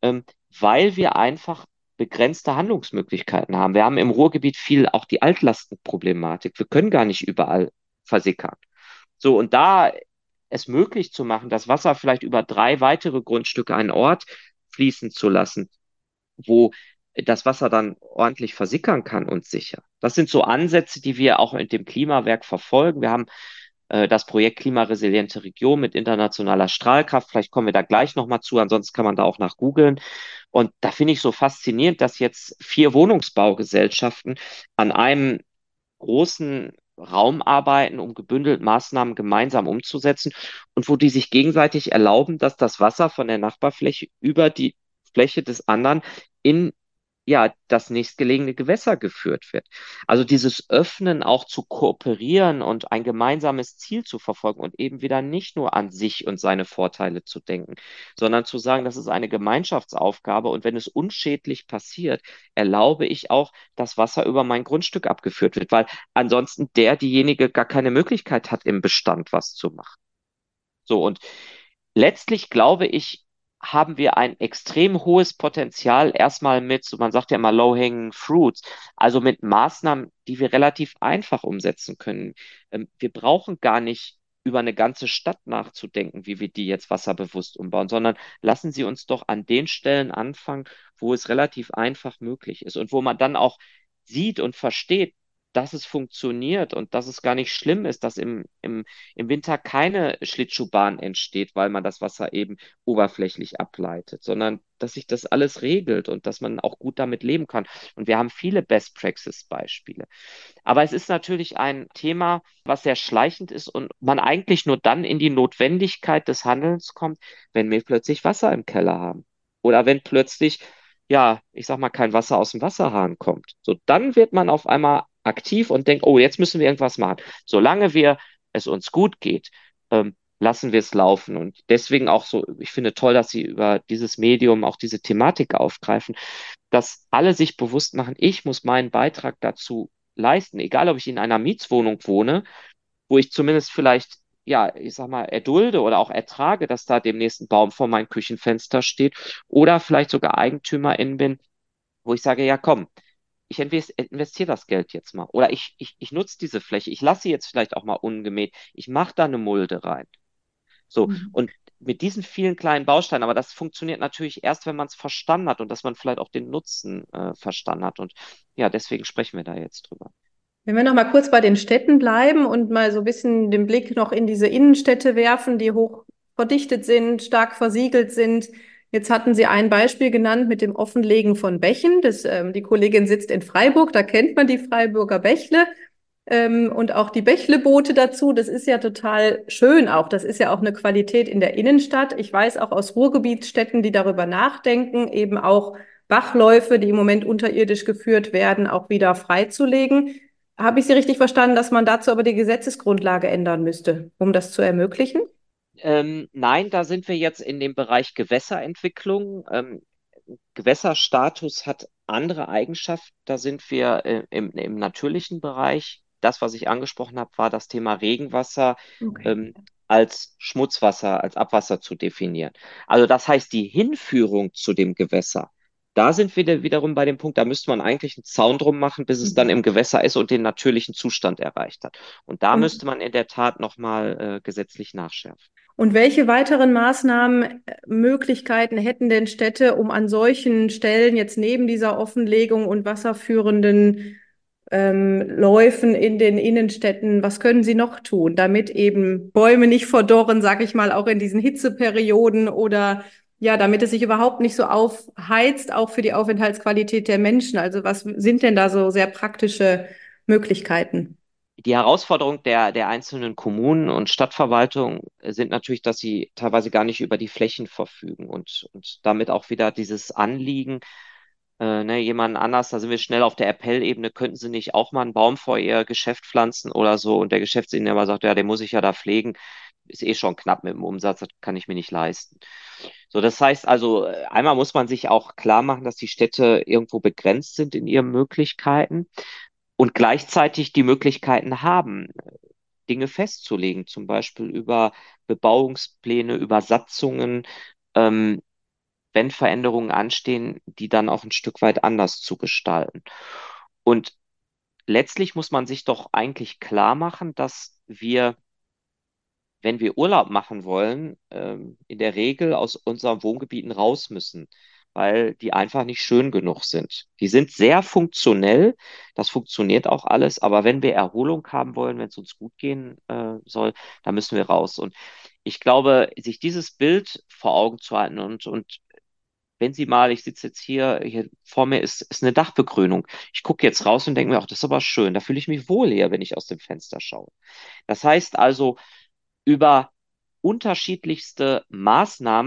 weil wir einfach begrenzte Handlungsmöglichkeiten haben. Wir haben im Ruhrgebiet viel auch die Altlastenproblematik. Wir können gar nicht überall versickern. So, und da es möglich zu machen, das Wasser vielleicht über 3 weitere Grundstücke einen Ort fließen zu lassen, wo das Wasser dann ordentlich versickern kann und sicher. Das sind so Ansätze, die wir auch mit dem Klimawerk verfolgen. Wir haben das Projekt Klimaresiliente Region mit internationaler Strahlkraft. Vielleicht kommen wir da gleich nochmal zu, ansonsten kann man da auch nach googeln. Und da finde ich so faszinierend, dass jetzt 4 Wohnungsbaugesellschaften an einem großen Raum arbeiten, um gebündelt Maßnahmen gemeinsam umzusetzen und wo die sich gegenseitig erlauben, dass das Wasser von der Nachbarfläche über die Fläche des anderen in ja, das nächstgelegene Gewässer geführt wird. Also dieses Öffnen auch zu kooperieren und ein gemeinsames Ziel zu verfolgen und eben wieder nicht nur an sich und seine Vorteile zu denken, sondern zu sagen, das ist eine Gemeinschaftsaufgabe und wenn es unschädlich passiert, erlaube ich auch, dass Wasser über mein Grundstück abgeführt wird, weil ansonsten diejenige gar keine Möglichkeit hat, im Bestand was zu machen. So, und letztlich glaube ich, haben wir ein extrem hohes Potenzial erstmal mit, so man sagt ja immer low-hanging fruits, also mit Maßnahmen, die wir relativ einfach umsetzen können. Wir brauchen gar nicht über eine ganze Stadt nachzudenken, wie wir die jetzt wasserbewusst umbauen, sondern lassen Sie uns doch an den Stellen anfangen, wo es relativ einfach möglich ist und wo man dann auch sieht und versteht, dass es funktioniert und dass es gar nicht schlimm ist, dass im Winter keine Schlittschuhbahn entsteht, weil man das Wasser eben oberflächlich ableitet, sondern dass sich das alles regelt und dass man auch gut damit leben kann. Und wir haben viele Best-Praxis-Beispiele. Aber es ist natürlich ein Thema, was sehr schleichend ist und man eigentlich nur dann in die Notwendigkeit des Handelns kommt, wenn wir plötzlich Wasser im Keller haben. Oder wenn plötzlich, ja, ich sag mal, kein Wasser aus dem Wasserhahn kommt. So, dann wird man auf einmal aktiv und denkt, oh, jetzt müssen wir irgendwas machen. Solange es uns gut geht, lassen wir es laufen. Und deswegen auch so, ich finde toll, dass Sie über dieses Medium auch diese Thematik aufgreifen, dass alle sich bewusst machen, ich muss meinen Beitrag dazu leisten, egal ob ich in einer Mietswohnung wohne, wo ich zumindest vielleicht, ja, ich sag mal, erdulde oder auch ertrage, dass da demnächst ein Baum vor meinem Küchenfenster steht oder vielleicht sogar Eigentümerin bin, wo ich sage, ja, komm, ich investiere das Geld jetzt mal. Oder ich nutze diese Fläche. Ich lasse sie jetzt vielleicht auch mal ungemäht. Ich mache da eine Mulde rein. So, Mhm. und mit diesen vielen kleinen Bausteinen, aber das funktioniert natürlich erst, wenn man es verstanden hat und dass man vielleicht auch den Nutzen verstanden hat. Und ja, deswegen sprechen wir da jetzt drüber. Wenn wir noch mal kurz bei den Städten bleiben und mal so ein bisschen den Blick noch in diese Innenstädte werfen, die hoch verdichtet sind, stark versiegelt sind. Jetzt hatten Sie ein Beispiel genannt mit dem Offenlegen von Bächen. Die Kollegin sitzt in Freiburg, da kennt man die Freiburger Bächle und auch die Bächleboote dazu. Das ist ja total schön auch. Das ist ja auch eine Qualität in der Innenstadt. Ich weiß auch aus Ruhrgebietsstädten, die darüber nachdenken, eben auch Bachläufe, die im Moment unterirdisch geführt werden, auch wieder freizulegen. Habe ich Sie richtig verstanden, dass man dazu aber die Gesetzesgrundlage ändern müsste, um das zu ermöglichen? Nein, da sind wir jetzt in dem Bereich Gewässerentwicklung. Gewässerstatus hat andere Eigenschaften. Da sind wir im natürlichen Bereich. Das, was ich angesprochen habe, war das Thema Regenwasser Okay. ähm, als Schmutzwasser, als Abwasser zu definieren. Also das heißt, die Hinführung zu dem Gewässer, da sind wir wiederum bei dem Punkt, da müsste man eigentlich einen Zaun drum machen, bis es dann Mhm. im Gewässer ist und den natürlichen Zustand erreicht hat. Und da Und, müsste man in der Tat nochmal gesetzlich nachschärfen. und welche weiteren Maßnahmen, Möglichkeiten hätten denn Städte, um an solchen Stellen jetzt neben dieser Offenlegung und wasserführenden Läufen in den Innenstädten, was können Sie noch tun, damit eben Bäume nicht verdorren, sag ich mal, auch in diesen Hitzeperioden oder ja, damit es sich überhaupt nicht so aufheizt, auch für die Aufenthaltsqualität der Menschen? Also was sind denn da so sehr praktische Möglichkeiten? Die Herausforderung der einzelnen Kommunen und Stadtverwaltungen sind natürlich, dass sie teilweise gar nicht über die Flächen verfügen und damit auch wieder dieses Anliegen, ne, jemand anders, da sind wir schnell auf der Appellebene, könnten Sie nicht auch mal einen Baum vor Ihr Geschäft pflanzen oder so? Und der Geschäftsinhaber sagt, ja, den muss ich ja da pflegen, ist eh schon knapp mit dem Umsatz, das kann ich mir nicht leisten. So, das heißt also, einmal muss man sich auch klar machen, dass die Städte irgendwo begrenzt sind in ihren Möglichkeiten und gleichzeitig die Möglichkeiten haben, Dinge festzulegen, zum Beispiel über Bebauungspläne, über Satzungen, ähm, wenn Veränderungen anstehen, die dann auch ein Stück weit anders zu gestalten. Und letztlich muss man sich doch eigentlich klar machen, dass wir, wenn wir Urlaub machen wollen, in der Regel aus unseren Wohngebieten raus müssen, weil die einfach nicht schön genug sind. Die sind sehr funktionell, das funktioniert auch alles, aber wenn wir Erholung haben wollen, wenn es uns gut gehen soll, dann müssen wir raus. Und ich glaube, sich dieses Bild vor Augen zu halten und wenn Sie mal, ich sitze jetzt hier vor mir ist eine Dachbegrünung. Ich gucke jetzt raus und denke mir, ach, das ist aber schön. Da fühle ich mich wohl hier, wenn ich aus dem Fenster schaue. Das heißt also, über unterschiedlichste Maßnahmen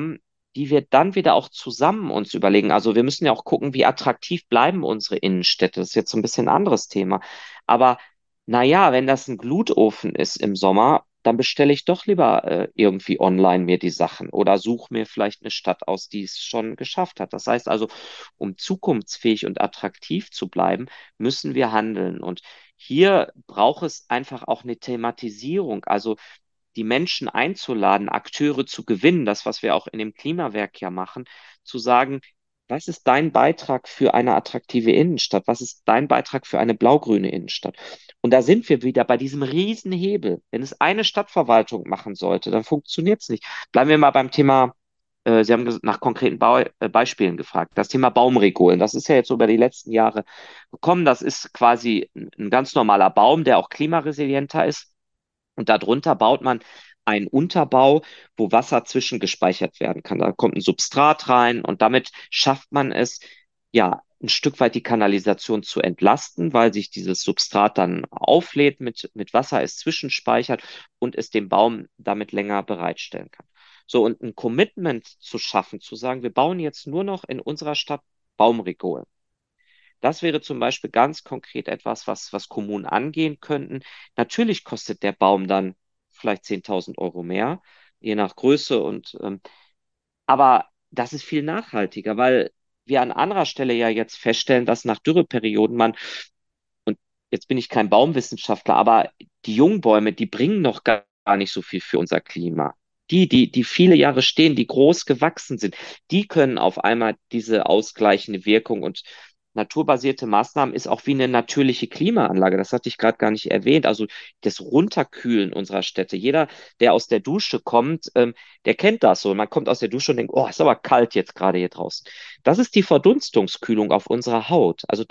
die wir dann wieder auch zusammen uns überlegen. Also wir müssen ja auch gucken, wie attraktiv bleiben unsere Innenstädte. Das ist jetzt so ein bisschen ein anderes Thema. Aber naja, wenn das ein Glutofen ist im Sommer, dann bestelle ich doch lieber irgendwie online mir die Sachen oder suche mir vielleicht eine Stadt aus, die es schon geschafft hat. Das heißt also, um zukunftsfähig und attraktiv zu bleiben, müssen wir handeln. Und hier braucht es einfach auch eine Thematisierung. Also die Menschen einzuladen, Akteure zu gewinnen, das, was wir auch in dem Klimawerk ja machen, zu sagen, was ist dein Beitrag für eine attraktive Innenstadt? Was ist dein Beitrag für eine blau-grüne Innenstadt? Und da sind wir wieder bei diesem Riesenhebel. Wenn es eine Stadtverwaltung machen sollte, dann funktioniert es nicht. Bleiben wir mal beim Thema, Sie haben nach konkreten Beispielen gefragt. Das Thema Baumregolen, das ist ja jetzt so über die letzten Jahre gekommen. Das ist quasi ein ganz normaler Baum, der auch klimaresilienter ist. Und darunter baut man einen Unterbau, wo Wasser zwischengespeichert werden kann. Da kommt ein Substrat rein und damit schafft man es, ja, ein Stück weit die Kanalisation zu entlasten, weil sich dieses Substrat dann auflädt mit Wasser, es zwischenspeichert und es dem Baum damit länger bereitstellen kann. So, und ein Commitment zu schaffen, zu sagen, wir bauen jetzt nur noch in unserer Stadt Baumregolen. Das wäre zum Beispiel ganz konkret etwas, was Kommunen angehen könnten. Natürlich kostet der Baum dann vielleicht 10.000 Euro mehr, je nach Größe aber das ist viel nachhaltiger, weil wir an anderer Stelle ja jetzt feststellen, dass nach Dürreperioden und jetzt bin ich kein Baumwissenschaftler, aber die Jungbäume, die bringen noch gar nicht so viel für unser Klima. Die viele Jahre stehen, die groß gewachsen sind, die können auf einmal diese ausgleichende Wirkung und naturbasierte Maßnahmen ist auch wie eine natürliche Klimaanlage. Das hatte ich gerade gar nicht erwähnt. Also das Runterkühlen unserer Städte. Jeder, der aus der Dusche kommt, der kennt das so. Man kommt aus der Dusche und denkt, oh, ist aber kalt jetzt gerade hier draußen. Das ist die Verdunstungskühlung auf unserer Haut. Also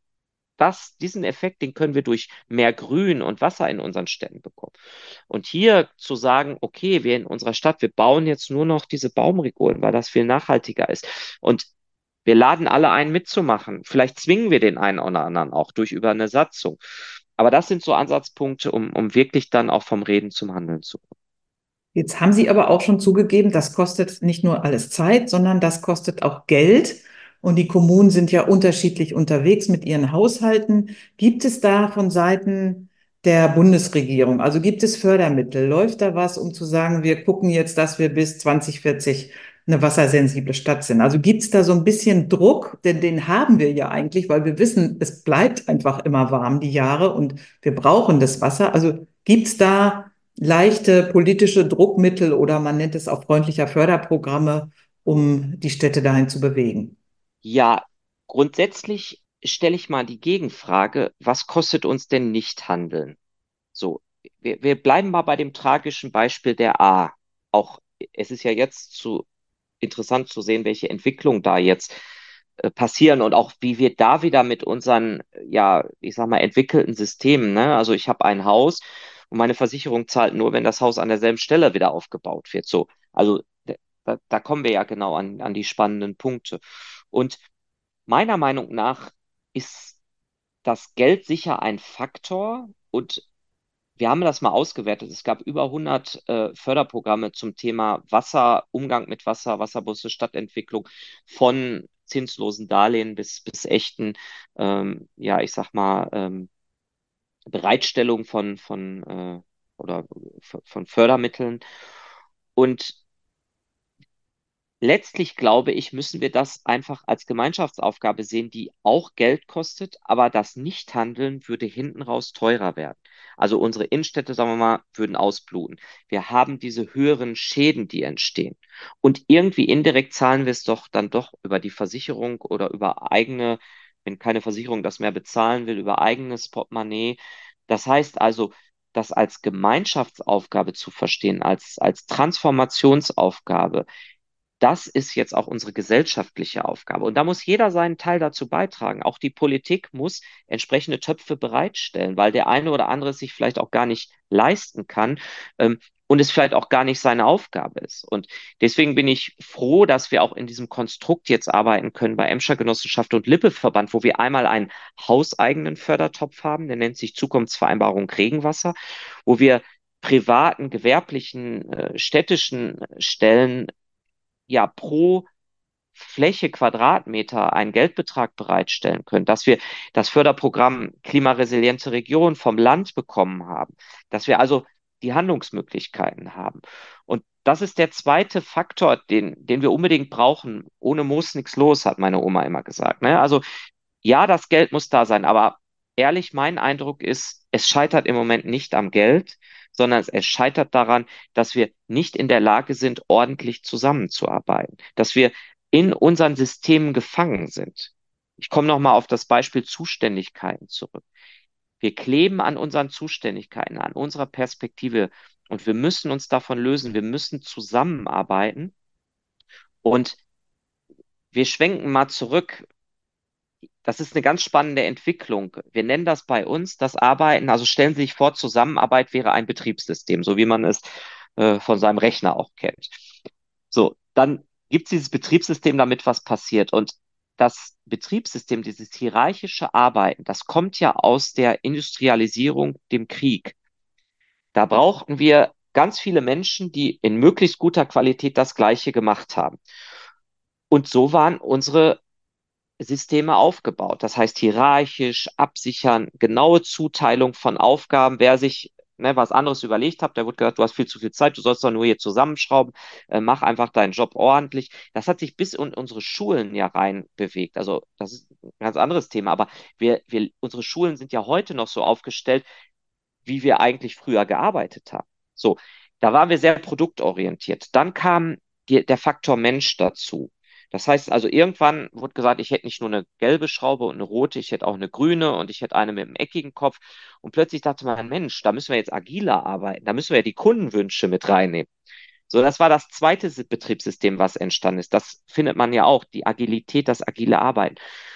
diesen Effekt, den können wir durch mehr Grün und Wasser in unseren Städten bekommen. Und hier zu sagen, okay, wir in unserer Stadt, wir bauen jetzt nur noch diese Baumregolen, weil das viel nachhaltiger ist. Und wir laden alle ein, mitzumachen. Vielleicht zwingen wir den einen oder anderen auch über eine Satzung. Aber das sind so Ansatzpunkte, um wirklich dann auch vom Reden zum Handeln zu kommen. Jetzt haben Sie aber auch schon zugegeben, das kostet nicht nur alles Zeit, sondern das kostet auch Geld. Und die Kommunen sind ja unterschiedlich unterwegs mit ihren Haushalten. Gibt es da von Seiten der Bundesregierung, also gibt es Fördermittel? Läuft da was, um zu sagen, wir gucken jetzt, dass wir bis 2040 eine wassersensible Stadt sind? Also gibt es da so ein bisschen Druck, denn den haben wir ja eigentlich, weil wir wissen, es bleibt einfach immer warm die Jahre und wir brauchen das Wasser. Also gibt es da leichte politische Druckmittel oder man nennt es auch freundlicher Förderprogramme, um die Städte dahin zu bewegen? Ja, grundsätzlich stelle ich mal die Gegenfrage, was kostet uns denn nicht handeln? So, wir bleiben mal bei dem tragischen Beispiel der A. Auch es ist ja jetzt interessant zu sehen, welche Entwicklungen da jetzt passieren und auch wie wir da wieder mit unseren, ja, ich sag mal, entwickelten Systemen, ne? Also ich habe ein Haus und meine Versicherung zahlt nur, wenn das Haus an derselben Stelle wieder aufgebaut wird. So, also da kommen wir ja genau an die spannenden Punkte. Und meiner Meinung nach ist das Geld sicher ein Faktor und wir haben das mal ausgewertet. Es gab über 100 Förderprogramme zum Thema Wasser, Umgang mit Wasser, Wasserbusse, Stadtentwicklung, von zinslosen Darlehen bis echten, ja, ich sag mal, Bereitstellung oder von Fördermitteln. Und letztlich glaube ich, müssen wir das einfach als Gemeinschaftsaufgabe sehen, die auch Geld kostet, aber das Nichthandeln würde hinten raus teurer werden. Also unsere Innenstädte, sagen wir mal, würden ausbluten. Wir haben diese höheren Schäden, die entstehen. Und irgendwie indirekt zahlen wir es doch über die Versicherung oder über eigene, wenn keine Versicherung das mehr bezahlen will, über eigenes Portemonnaie. Das heißt also, das als Gemeinschaftsaufgabe zu verstehen, als Transformationsaufgabe, das ist jetzt auch unsere gesellschaftliche Aufgabe. Und da muss jeder seinen Teil dazu beitragen. Auch die Politik muss entsprechende Töpfe bereitstellen, weil der eine oder andere es sich vielleicht auch gar nicht leisten kann, und es vielleicht auch gar nicht seine Aufgabe ist. Und deswegen bin ich froh, dass wir auch in diesem Konstrukt jetzt arbeiten können bei Emscher Genossenschaft und Lippe-Verband, wo wir einmal einen hauseigenen Fördertopf haben, der nennt sich Zukunftsvereinbarung Regenwasser, wo wir privaten, gewerblichen, städtischen Stellen ja pro Fläche, Quadratmeter einen Geldbetrag bereitstellen können, dass wir das Förderprogramm Klimaresiliente Region vom Land bekommen haben, dass wir also die Handlungsmöglichkeiten haben. Und das ist der zweite Faktor, den wir unbedingt brauchen. Ohne Moos nichts los, hat meine Oma immer gesagt. Ne? Also ja, das Geld muss da sein, aber ehrlich, mein Eindruck ist, es scheitert im Moment nicht am Geld, sondern es scheitert daran, dass wir nicht in der Lage sind, ordentlich zusammenzuarbeiten, dass wir in unseren Systemen gefangen sind. Ich komme nochmal auf das Beispiel Zuständigkeiten zurück. Wir kleben an unseren Zuständigkeiten, an unserer Perspektive und wir müssen uns davon lösen. Wir müssen zusammenarbeiten und wir schwenken mal zurück. Das ist eine ganz spannende Entwicklung. Wir nennen das bei uns das Arbeiten. Also stellen Sie sich vor, Zusammenarbeit wäre ein Betriebssystem, so wie man es von seinem Rechner auch kennt. So, dann gibt es dieses Betriebssystem, damit was passiert. Und das Betriebssystem, dieses hierarchische Arbeiten, das kommt ja aus der Industrialisierung, dem Krieg. Da brauchten wir ganz viele Menschen, die in möglichst guter Qualität das Gleiche gemacht haben. Und so waren unsere Systeme aufgebaut. Das heißt, hierarchisch, absichern, genaue Zuteilung von Aufgaben. Wer sich was anderes überlegt hat, der wird gesagt, du hast viel zu viel Zeit, du sollst doch nur hier zusammenschrauben, mach einfach deinen Job ordentlich. Das hat sich bis in unsere Schulen ja rein bewegt. Also das ist ein ganz anderes Thema, aber unsere Schulen sind ja heute noch so aufgestellt, wie wir eigentlich früher gearbeitet haben. So, da waren wir sehr produktorientiert. Dann kam der Faktor Mensch dazu. Das heißt also, irgendwann wurde gesagt, ich hätte nicht nur eine gelbe Schraube und eine rote, ich hätte auch eine grüne und ich hätte eine mit einem eckigen Kopf. Und plötzlich dachte man, Mensch, da müssen wir jetzt agiler arbeiten, da müssen wir ja die Kundenwünsche mit reinnehmen. So, das war das zweite Betriebssystem, was entstanden ist. Das findet man ja auch, die Agilität, das agile Arbeiten.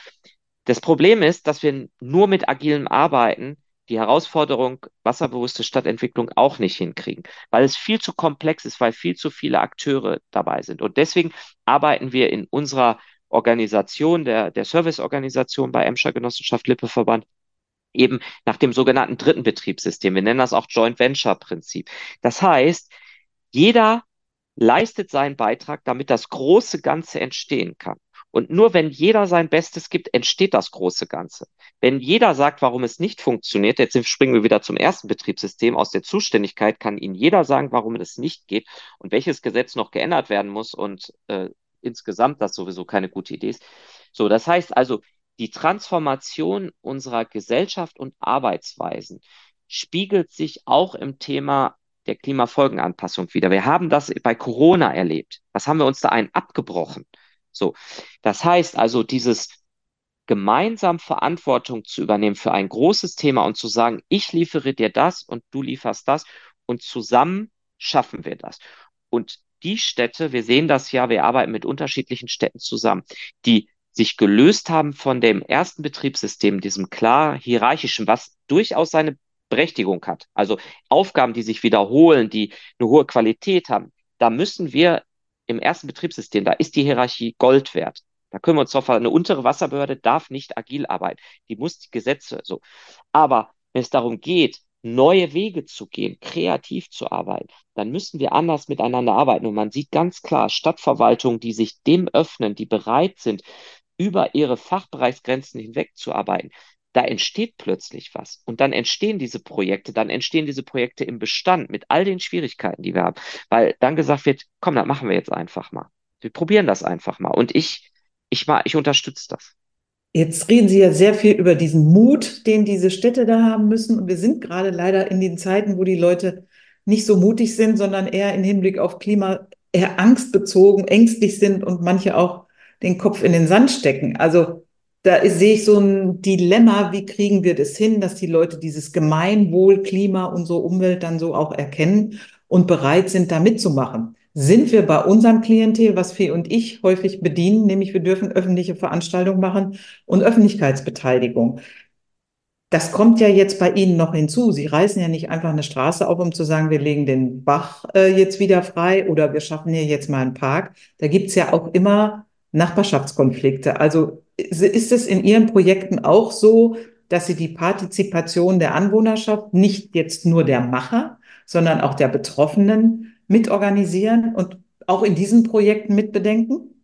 Das Problem ist, dass wir nur mit agilem Arbeiten die Herausforderung wasserbewusste Stadtentwicklung auch nicht hinkriegen, weil es viel zu komplex ist, weil viel zu viele Akteure dabei sind. Und deswegen arbeiten wir in unserer Organisation, der Serviceorganisation bei Emscher Genossenschaft Lippe-Verband, eben nach dem sogenannten dritten Betriebssystem. Wir nennen das auch Joint Venture Prinzip. Das heißt, jeder leistet seinen Beitrag, damit das große Ganze entstehen kann. Und nur wenn jeder sein Bestes gibt, entsteht das große Ganze. Wenn jeder sagt, warum es nicht funktioniert, jetzt springen wir wieder zum ersten Betriebssystem, aus der Zuständigkeit kann Ihnen jeder sagen, warum es nicht geht und welches Gesetz noch geändert werden muss und insgesamt das sowieso keine gute Idee ist. So, das heißt also, die Transformation unserer Gesellschaft und Arbeitsweisen spiegelt sich auch im Thema der Klimafolgenanpassung wieder. Wir haben das bei Corona erlebt. Was haben wir uns da abgebrochen? So, das heißt also, dieses gemeinsam Verantwortung zu übernehmen für ein großes Thema und zu sagen, ich liefere dir das und du lieferst das und zusammen schaffen wir das. Und die Städte, wir sehen das ja, wir arbeiten mit unterschiedlichen Städten zusammen, die sich gelöst haben von dem ersten Betriebssystem, diesem klar hierarchischen, was durchaus seine Berechtigung hat. Also Aufgaben, die sich wiederholen, die eine hohe Qualität haben. Da müssen wir im ersten Betriebssystem, da ist die Hierarchie Gold wert. Da können wir uns drauf, eine untere Wasserbehörde darf nicht agil arbeiten. Die muss die Gesetze so. Aber wenn es darum geht, neue Wege zu gehen, kreativ zu arbeiten, dann müssen wir anders miteinander arbeiten. Und man sieht ganz klar Stadtverwaltungen, die sich dem öffnen, die bereit sind, über ihre Fachbereichsgrenzen hinweg zu arbeiten. Da entsteht plötzlich was. Und dann entstehen diese Projekte, im Bestand mit all den Schwierigkeiten, die wir haben. Weil dann gesagt wird, komm, das machen wir jetzt einfach mal. Wir probieren das einfach mal. Und ich unterstütze das. Jetzt reden Sie ja sehr viel über diesen Mut, den diese Städte da haben müssen. Und wir sind gerade leider in den Zeiten, wo die Leute nicht so mutig sind, sondern eher im Hinblick auf Klima eher angstbezogen, ängstlich sind und manche auch den Kopf in den Sand stecken. Also sehe ich so ein Dilemma, wie kriegen wir das hin, dass die Leute dieses Gemeinwohl, Klima, unsere Umwelt dann so auch erkennen und bereit sind, da mitzumachen. Sind wir bei unserem Klientel, was Fee und ich häufig bedienen, nämlich wir dürfen öffentliche Veranstaltungen machen und Öffentlichkeitsbeteiligung. Das kommt ja jetzt bei Ihnen noch hinzu. Sie reißen ja nicht einfach eine Straße auf, um zu sagen, wir legen den Bach jetzt wieder frei oder wir schaffen hier jetzt mal einen Park. Da gibt's ja auch immer Nachbarschaftskonflikte. Also ist es in Ihren Projekten auch so, dass Sie die Partizipation der Anwohnerschaft, nicht jetzt nur der Macher, sondern auch der Betroffenen mitorganisieren? Und auch in diesen Projekten mitbedenken?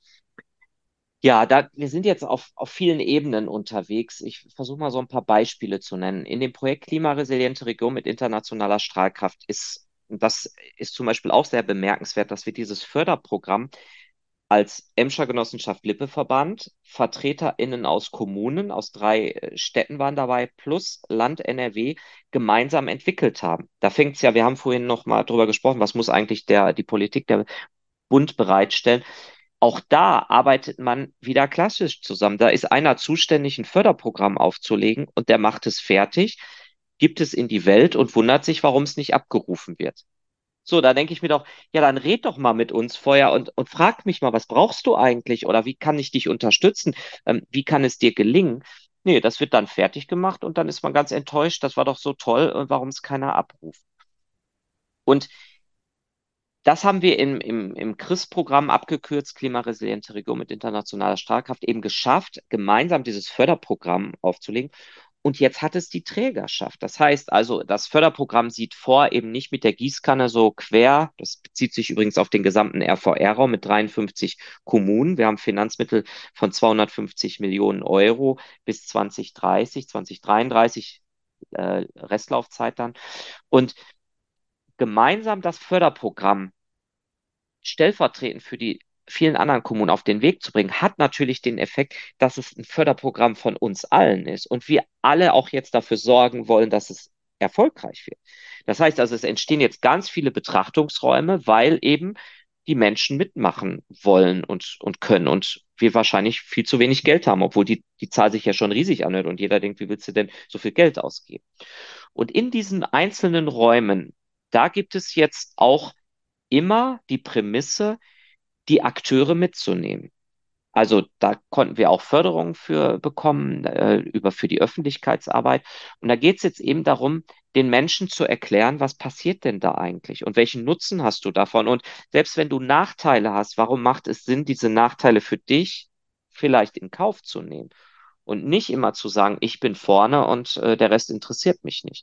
Ja, wir sind jetzt auf vielen Ebenen unterwegs. Ich versuche mal so ein paar Beispiele zu nennen. In dem Projekt Klimaresiliente Region mit internationaler Strahlkraft und das ist zum Beispiel auch sehr bemerkenswert, dass wir dieses Förderprogramm als Emscher Genossenschaft Lippe-Verband, VertreterInnen aus Kommunen, aus 3 Städten waren dabei, plus Land NRW gemeinsam entwickelt haben. Da fängt es ja, wir haben vorhin noch mal drüber gesprochen, was muss eigentlich die Politik, der Bund bereitstellen. Auch da arbeitet man wieder klassisch zusammen. Da ist einer zuständig, ein Förderprogramm aufzulegen und der macht es fertig, gibt es in die Welt und wundert sich, warum es nicht abgerufen wird. So, da denke ich mir doch, ja, dann red doch mal mit uns vorher und frag mich mal, was brauchst du eigentlich oder wie kann ich dich unterstützen? Wie kann es dir gelingen? Nee, das wird dann fertig gemacht und dann ist man ganz enttäuscht, das war doch so toll, warum es keiner abruft. Und das haben wir im CRIS-Programm abgekürzt, Klimaresiliente Region mit internationaler Strahlkraft, eben geschafft, gemeinsam dieses Förderprogramm aufzulegen. Und jetzt hat es die Trägerschaft. Das heißt also, das Förderprogramm sieht vor, eben nicht mit der Gießkanne so quer. Das bezieht sich übrigens auf den gesamten RVR-Raum mit 53 Kommunen. Wir haben Finanzmittel von 250 Millionen Euro bis 2030, 2033, Restlaufzeit dann. Und gemeinsam das Förderprogramm stellvertretend für die vielen anderen Kommunen auf den Weg zu bringen, hat natürlich den Effekt, dass es ein Förderprogramm von uns allen ist und wir alle auch jetzt dafür sorgen wollen, dass es erfolgreich wird. Das heißt also, es entstehen jetzt ganz viele Betrachtungsräume, weil eben die Menschen mitmachen wollen und können und wir wahrscheinlich viel zu wenig Geld haben, obwohl die Zahl sich ja schon riesig anhört und jeder denkt, wie willst du denn so viel Geld ausgeben? Und in diesen einzelnen Räumen, da gibt es jetzt auch immer die Prämisse, die Akteure mitzunehmen. Also da konnten wir auch Förderungen für bekommen, für die Öffentlichkeitsarbeit. Und da geht es jetzt eben darum, den Menschen zu erklären, was passiert denn da eigentlich und welchen Nutzen hast du davon? Und selbst wenn du Nachteile hast, warum macht es Sinn, diese Nachteile für dich vielleicht in Kauf zu nehmen? Und nicht immer zu sagen, ich bin vorne und der Rest interessiert mich nicht.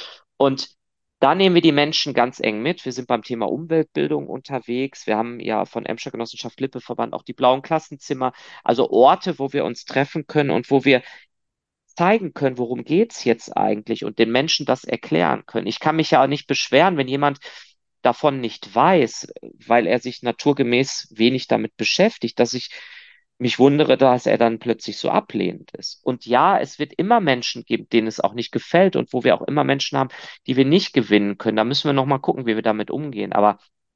Und da nehmen wir die Menschen ganz eng mit. Wir sind beim Thema Umweltbildung unterwegs. Wir haben ja von Emscher Genossenschaft Lippe-Verband auch die blauen Klassenzimmer, also Orte, wo wir uns treffen können und wo wir zeigen können, worum geht's jetzt eigentlich und den Menschen das erklären können. Ich kann mich ja auch nicht beschweren, wenn jemand davon nicht weiß, weil er sich naturgemäß wenig damit beschäftigt, dass ich mich wundere, dass er dann plötzlich so ablehnend ist. Und ja, es wird immer Menschen geben, denen es auch nicht gefällt und wo wir auch immer Menschen haben, die wir nicht gewinnen können. Da müssen wir noch mal gucken, wie wir damit umgehen. Aber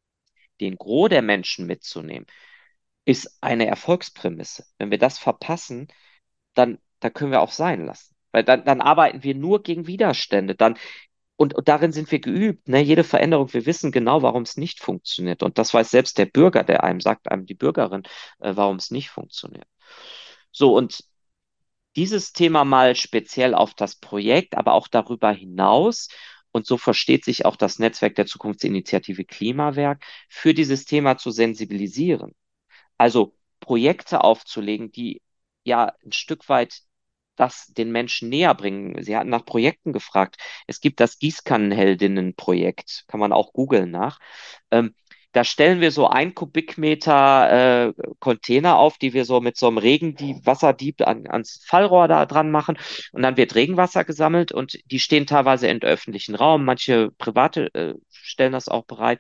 den Gros der Menschen mitzunehmen, ist eine Erfolgsprämisse. Wenn wir das verpassen, dann können wir auch sein lassen. Weil dann arbeiten wir nur gegen Widerstände. Und darin sind wir geübt. Ne? Jede Veränderung, wir wissen genau, warum es nicht funktioniert. Und das weiß selbst der Bürger, der einem sagt, einem die Bürgerin, warum es nicht funktioniert. So, und dieses Thema mal speziell auf das Projekt, aber auch darüber hinaus. Und so versteht sich auch das Netzwerk der Zukunftsinitiative Klimawerk, für dieses Thema zu sensibilisieren. Also Projekte aufzulegen, die ja ein Stück weit das den Menschen näher bringen. Sie hatten nach Projekten gefragt. Es gibt das Gießkannenheldinnen-Projekt, kann man auch googeln nach. Ähm, Da stellen wir so 1 Kubikmeter Container auf, die wir so mit so einem Wasserdieb ans Fallrohr da dran machen. Und dann wird Regenwasser gesammelt und die stehen teilweise im öffentlichen Raum. Manche private stellen das auch bereit.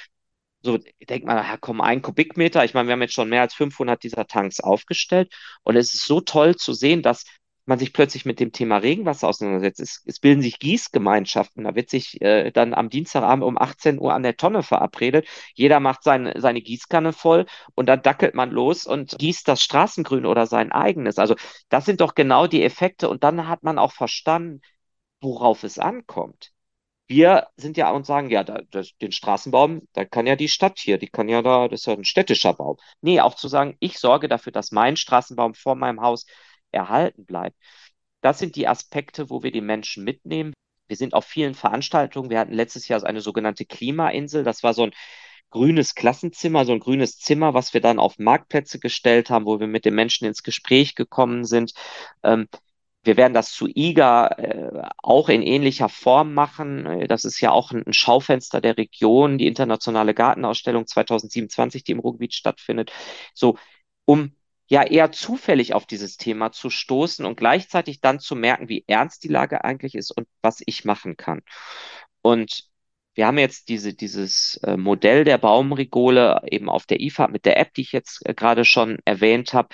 So denkt man, ja, komm, 1 Kubikmeter. Ich meine, wir haben jetzt schon mehr als 500 dieser Tanks aufgestellt. Und es ist so toll zu sehen, dass man sich plötzlich mit dem Thema Regenwasser auseinandersetzt. Es bilden sich Gießgemeinschaften. Da wird sich dann am Dienstagabend um 18 Uhr an der Tonne verabredet. Jeder macht seine Gießkanne voll und dann dackelt man los und gießt das Straßengrün oder sein eigenes. Also das sind doch genau die Effekte. Und dann hat man auch verstanden, worauf es ankommt. Wir sind ja und sagen, ja, den Straßenbaum, da kann ja die Stadt hier, die kann ja da, das ist ja ein städtischer Baum. Nee, auch zu sagen, ich sorge dafür, dass mein Straßenbaum vor meinem Haus erhalten bleibt. Das sind die Aspekte, wo wir die Menschen mitnehmen. Wir sind auf vielen Veranstaltungen. Wir hatten letztes Jahr so eine sogenannte Klimainsel. Das war so ein grünes Klassenzimmer, so ein grünes Zimmer, was wir dann auf Marktplätze gestellt haben, wo wir mit den Menschen ins Gespräch gekommen sind. Ähm, Wir werden das zu IGA auch in ähnlicher Form machen. Das ist ja auch ein Schaufenster der Region, die internationale Gartenausstellung 2027, die im Ruhrgebiet stattfindet. So, um ja eher zufällig auf dieses Thema zu stoßen und gleichzeitig dann zu merken, wie ernst die Lage eigentlich ist und was ich machen kann. Und wir haben jetzt dieses Modell der Baumrigole eben auf der IFA mit der App, die ich jetzt gerade schon erwähnt habe.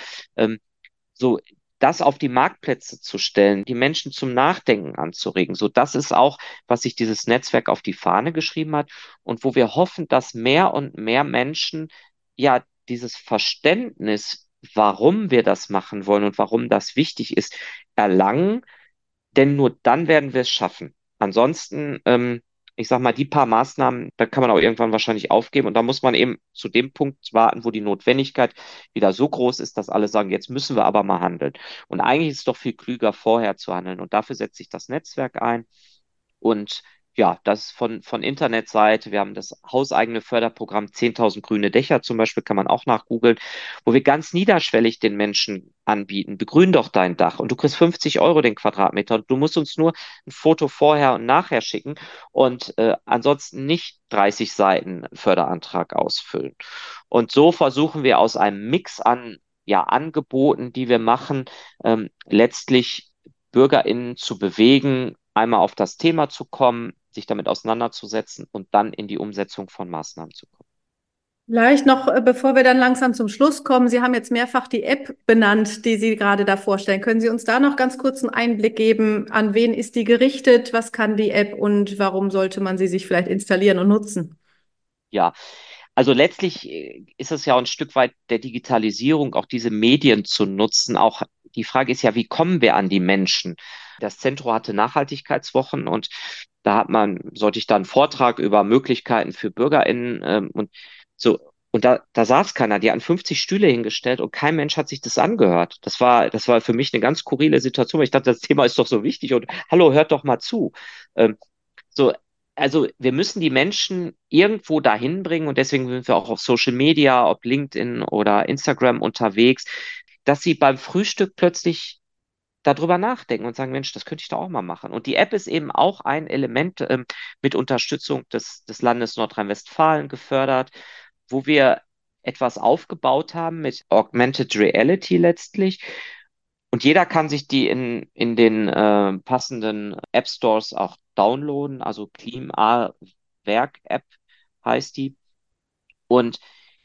So das auf die Marktplätze zu stellen, die Menschen zum Nachdenken anzuregen. So, das ist auch, was sich dieses Netzwerk auf die Fahne geschrieben hat und wo wir hoffen, dass mehr und mehr Menschen ja dieses Verständnis, warum wir das machen wollen und warum das wichtig ist, erlangen, denn nur dann werden wir es schaffen. Ansonsten, ich sag mal, die paar Maßnahmen, da kann man auch irgendwann wahrscheinlich aufgeben und da muss man eben zu dem Punkt warten, wo die Notwendigkeit wieder so groß ist, dass alle sagen, jetzt müssen wir aber mal handeln. Und eigentlich ist es doch viel klüger, vorher zu handeln. Und dafür setzt sich das Netzwerk ein. Und ja, das von Internetseite. Wir haben das hauseigene Förderprogramm 10.000 grüne Dächer zum Beispiel, kann man auch nachgoogeln, wo wir ganz niederschwellig den Menschen anbieten. Begrün doch dein Dach und du kriegst 50 € den Quadratmeter und du musst uns nur ein Foto vorher und nachher schicken und ansonsten nicht 30 Seiten Förderantrag ausfüllen. Und so versuchen wir aus einem Mix an ja, Angeboten, die wir machen, letztlich BürgerInnen zu bewegen, einmal auf das Thema zu kommen, sich damit auseinanderzusetzen und dann in die Umsetzung von Maßnahmen zu kommen. Vielleicht noch, bevor wir dann langsam zum Schluss kommen, Sie haben jetzt mehrfach die App benannt, die Sie gerade da vorstellen. Können Sie uns da noch ganz kurz einen Einblick geben? An wen ist die gerichtet? Was kann die App und warum sollte man sie sich vielleicht installieren und nutzen? Ja, also letztlich ist es ja ein Stück weit der Digitalisierung, auch diese Medien zu nutzen. Auch die Frage ist ja, wie kommen wir an die Menschen? Das Zentrum hatte Nachhaltigkeitswochen und sollte ich da einen Vortrag über Möglichkeiten für BürgerInnen und so. Und da saß keiner, die hatten 50 Stühle hingestellt und kein Mensch hat sich das angehört. Das war für mich eine ganz skurrile Situation, weil ich dachte, das Thema ist doch so wichtig und hallo, hört doch mal zu. Ähm, so, also wir müssen die Menschen irgendwo dahin bringen und deswegen sind wir auch auf Social Media, ob LinkedIn oder Instagram unterwegs, dass sie beim Frühstück plötzlich darüber nachdenken und sagen, Mensch, das könnte ich doch auch mal machen. Und die App ist eben auch ein Element mit Unterstützung des Landes Nordrhein-Westfalen gefördert, wo wir etwas aufgebaut haben mit Augmented Reality letztlich. Und jeder kann sich die in den passenden App Stores auch downloaden. Also Klim-A-Werk-App heißt die. Und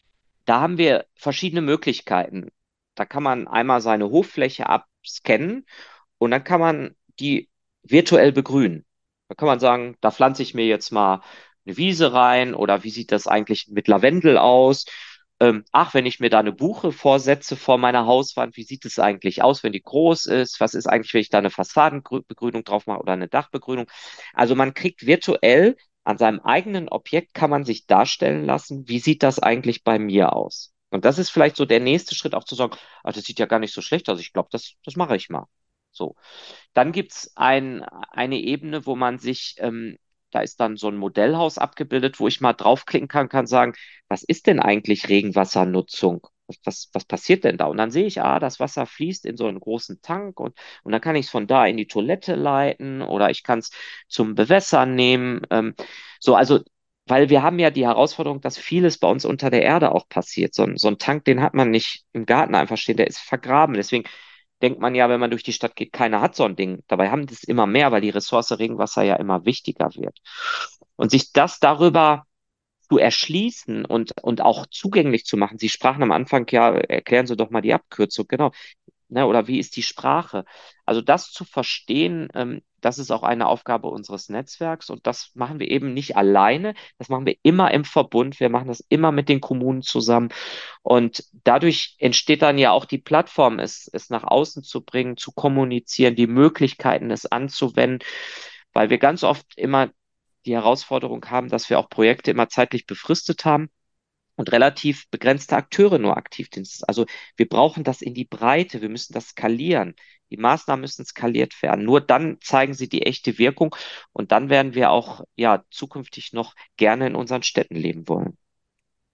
da haben wir verschiedene Möglichkeiten. Da kann man einmal seine Hoffläche abscannen und dann kann man die virtuell begrünen. Da kann man sagen, da pflanze ich mir jetzt mal eine Wiese rein oder wie sieht das eigentlich mit Lavendel aus? Ach, wenn ich mir da eine Buche vorsetze vor meiner Hauswand, wie sieht es eigentlich aus, wenn die groß ist? Was ist eigentlich, wenn ich da eine Fassadenbegrünung drauf mache oder eine Dachbegrünung? Also man kriegt virtuell an seinem eigenen Objekt kann man sich darstellen lassen, wie sieht das eigentlich bei mir aus? Und das ist vielleicht so der nächste Schritt, auch zu sagen, ah, das sieht ja gar nicht so schlecht aus. Ich glaube, das mache ich mal. So. Dann gibt's eine Ebene, wo man sich, da ist dann so ein Modellhaus abgebildet, wo ich mal draufklicken kann sagen, was ist denn eigentlich Regenwassernutzung? Was passiert denn da? Und dann sehe ich, das Wasser fließt in so einen großen Tank und dann kann ich es von da in die Toilette leiten oder ich kann es zum Bewässern nehmen. So, also, weil wir haben ja die Herausforderung, dass vieles bei uns unter der Erde auch passiert. So ein Tank, den hat man nicht im Garten einfach stehen, der ist vergraben. Deswegen denkt man ja, wenn man durch die Stadt geht, keiner hat so ein Ding. Dabei haben das immer mehr, weil die Ressource Regenwasser ja immer wichtiger wird. Und sich das darüber zu erschließen und auch zugänglich zu machen. Sie sprachen am Anfang, ja, erklären Sie doch mal die Abkürzung, genau. Ne, oder wie ist die Sprache? Also das zu verstehen, das ist auch eine Aufgabe unseres Netzwerks und das machen wir eben nicht alleine, das machen wir immer im Verbund, wir machen das immer mit den Kommunen zusammen und dadurch entsteht dann ja auch die Plattform, es nach außen zu bringen, zu kommunizieren, die Möglichkeiten, es anzuwenden, weil wir ganz oft immer die Herausforderung haben, dass wir auch Projekte immer zeitlich befristet haben und relativ begrenzte Akteure nur aktiv sind. Also wir brauchen das in die Breite, wir müssen das skalieren. Die Maßnahmen müssen skaliert werden. Nur dann zeigen sie die echte Wirkung und dann werden wir auch ja zukünftig noch gerne in unseren Städten leben wollen.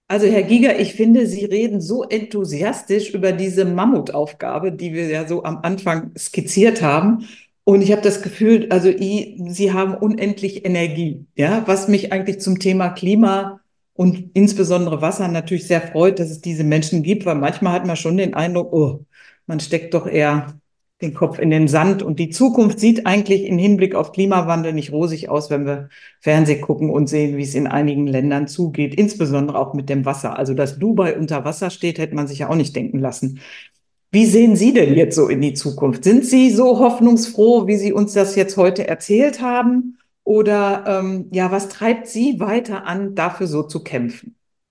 Also Herr Giger, ich finde, Sie reden so enthusiastisch über diese Mammutaufgabe, die wir ja so am Anfang skizziert haben. Und ich habe das Gefühl, also Sie haben unendlich Energie, ja, was mich eigentlich zum Thema Klima und insbesondere Wasser natürlich sehr freut, dass es diese Menschen gibt, weil manchmal hat man schon den Eindruck, oh, man steckt doch eher den Kopf in den Sand. Und die Zukunft sieht eigentlich im Hinblick auf Klimawandel nicht rosig aus, wenn wir Fernseh gucken und sehen, wie es in einigen Ländern zugeht, insbesondere auch mit dem Wasser. Also, dass Dubai unter Wasser steht, hätte man sich ja auch nicht denken lassen. Wie sehen Sie denn jetzt so in die Zukunft? Sind Sie so hoffnungsfroh, wie Sie uns das jetzt heute erzählt haben? Oder ja, was treibt Sie weiter an, dafür so zu kämpfen?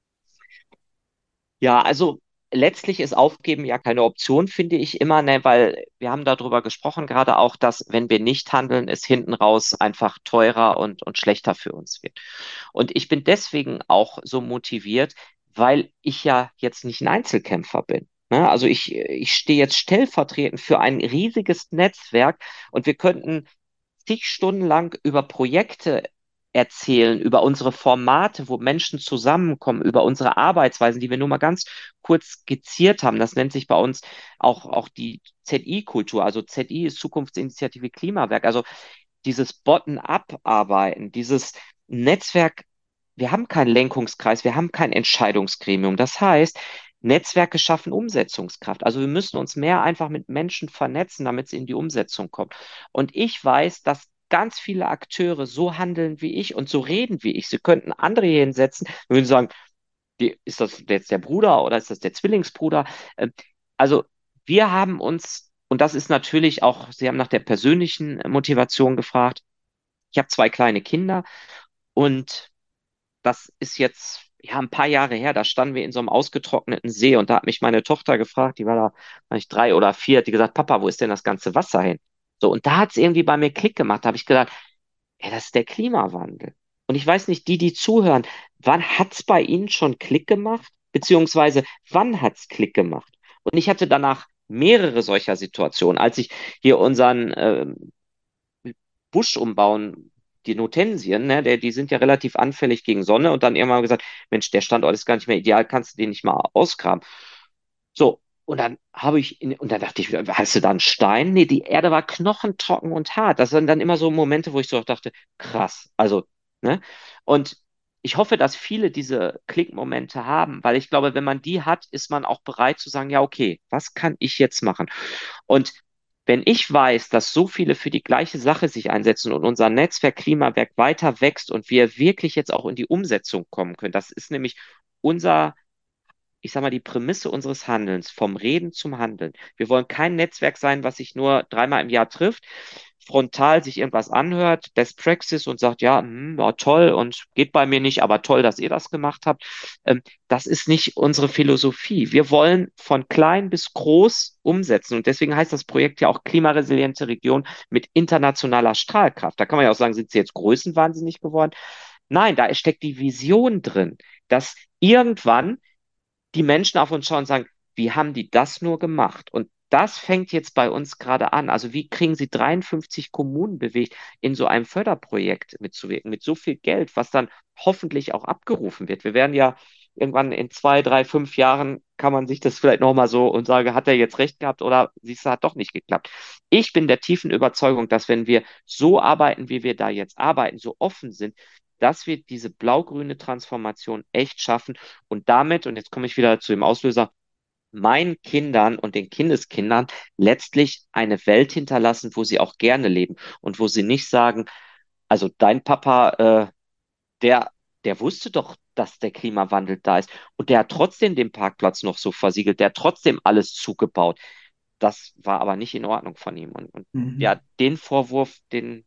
Ja, also letztlich ist Aufgeben ja keine Option, finde ich immer, ne, weil wir haben darüber gesprochen, gerade auch, dass wenn wir nicht handeln, es hinten raus einfach teurer und schlechter für uns wird. Und ich bin deswegen auch so motiviert, weil ich ja jetzt nicht ein Einzelkämpfer bin. Ne? Also ich stehe jetzt stellvertretend für ein riesiges Netzwerk und wir könnten zig Stunden lang über Projekte erzählen, über unsere Formate, wo Menschen zusammenkommen, über unsere Arbeitsweisen, die wir nur mal ganz kurz skizziert haben. Das nennt sich bei uns auch die ZI-Kultur. Also ZI ist Zukunftsinitiative Klimawerk. Also dieses Bottom-up-Arbeiten, dieses Netzwerk. Wir haben keinen Lenkungskreis, wir haben kein Entscheidungsgremium. Das heißt, Netzwerke schaffen Umsetzungskraft. Also wir müssen uns mehr einfach mit Menschen vernetzen, damit es in die Umsetzung kommt. Und ich weiß, dass ganz viele Akteure so handeln wie ich und so reden wie ich. Sie könnten andere hier hinsetzen und würden sagen, ist das jetzt der Bruder oder ist das der Zwillingsbruder? Also wir haben uns, und das ist natürlich auch, Sie haben nach der persönlichen Motivation gefragt. Ich habe zwei kleine Kinder und das ist jetzt ja ein paar Jahre her, da standen wir in so einem ausgetrockneten See und da hat mich meine Tochter gefragt, die war da, war ich 3 oder 4, hat die gesagt, Papa, wo ist denn das ganze Wasser hin? So, und da hat es irgendwie bei mir Klick gemacht, da habe ich gedacht, ja, das ist der Klimawandel. Und ich weiß nicht, die zuhören, wann hat es bei Ihnen schon Klick gemacht? Beziehungsweise, wann hat es Klick gemacht? Und ich hatte danach mehrere solcher Situationen, als ich hier unseren Busch umbauen, die Notensien, ne, die sind ja relativ anfällig gegen Sonne und dann irgendwann gesagt, Mensch, der Standort ist gar nicht mehr ideal, kannst du den nicht mal ausgraben? So, und dann und dann dachte ich, hast du da einen Stein? Nee, die Erde war knochentrocken und hart. Das sind dann immer so Momente, wo ich so dachte, krass, also, ne? Und ich hoffe, dass viele diese Klickmomente haben, weil ich glaube, wenn man die hat, ist man auch bereit zu sagen, ja, okay, was kann ich jetzt machen? Und wenn ich weiß, dass so viele für die gleiche Sache sich einsetzen und unser Netzwerk Klimawerk weiter wächst und wir wirklich jetzt auch in die Umsetzung kommen können, das ist nämlich unser, ich sag mal, die Prämisse unseres Handelns, vom Reden zum Handeln. Wir wollen kein Netzwerk sein, was sich nur dreimal im Jahr trifft, frontal sich irgendwas anhört, Best Praxis und sagt, ja, ja, toll und geht bei mir nicht, aber toll, dass ihr das gemacht habt. Das ist nicht unsere Philosophie. Wir wollen von klein bis groß umsetzen und deswegen heißt das Projekt ja auch klimaresiliente Region mit internationaler Strahlkraft. Da kann man ja auch sagen, sind sie jetzt größenwahnsinnig geworden? Nein, da steckt die Vision drin, dass irgendwann die Menschen auf uns schauen und sagen, wie haben die das nur gemacht? Und das fängt jetzt bei uns gerade an. Also wie kriegen Sie 53 Kommunen bewegt, in so einem Förderprojekt mitzuwirken, mit so viel Geld, was dann hoffentlich auch abgerufen wird. Wir werden ja irgendwann in 2, 3, 5 Jahren kann man sich das vielleicht nochmal so und sagen, hat er jetzt recht gehabt oder siehst du, hat doch nicht geklappt. Ich bin der tiefen Überzeugung, dass wenn wir so arbeiten, wie wir da jetzt arbeiten, so offen sind, dass wir diese blau-grüne Transformation echt schaffen und damit, und jetzt komme ich wieder zu dem Auslöser, meinen Kindern und den Kindeskindern letztlich eine Welt hinterlassen, wo sie auch gerne leben und wo sie nicht sagen, also dein Papa, der, der wusste doch, dass der Klimawandel da ist und der hat trotzdem den Parkplatz noch so versiegelt, der hat trotzdem alles zugebaut. Das war aber nicht in Ordnung von ihm. Und Mhm. ja, den Vorwurf,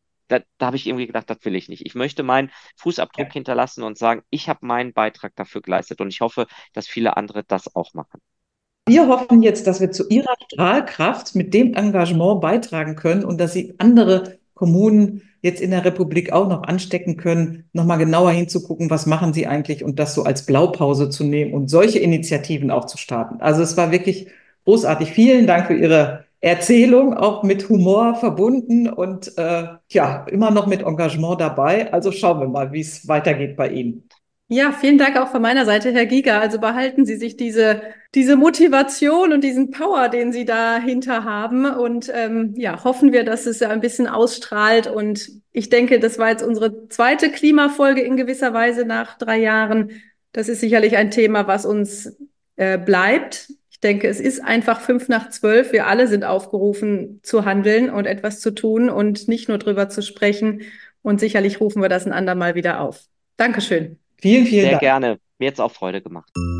da habe ich irgendwie gedacht, das will ich nicht. Ich möchte meinen Ja. Fußabdruck hinterlassen und sagen, ich habe meinen Beitrag dafür geleistet und ich hoffe, dass viele andere das auch machen. Wir hoffen jetzt, dass wir zu Ihrer Strahlkraft mit dem Engagement beitragen können und dass Sie andere Kommunen jetzt in der Republik auch noch anstecken können, nochmal genauer hinzugucken, was machen Sie eigentlich und das so als Blaupause zu nehmen und solche Initiativen auch zu starten. Also es war wirklich großartig. Vielen Dank für Ihre Erzählung, auch mit Humor verbunden und ja, immer noch mit Engagement dabei. Also schauen wir mal, wie es weitergeht bei Ihnen. Ja, vielen Dank auch von meiner Seite, Herr Giger. Also behalten Sie sich diese Motivation und diesen Power, den Sie dahinter haben. Und ja, hoffen wir, dass es ein bisschen ausstrahlt. Und ich denke, das war jetzt unsere zweite Klimafolge in gewisser Weise nach 3 Jahren. Das ist sicherlich ein Thema, was uns bleibt. Ich denke, es ist einfach 5 nach 12. Wir alle sind aufgerufen zu handeln und etwas zu tun und nicht nur drüber zu sprechen. Und sicherlich rufen wir das ein andermal wieder auf. Dankeschön. Vielen, vielen Sehr Dank. gerne. Mir jetzt auch Freude gemacht.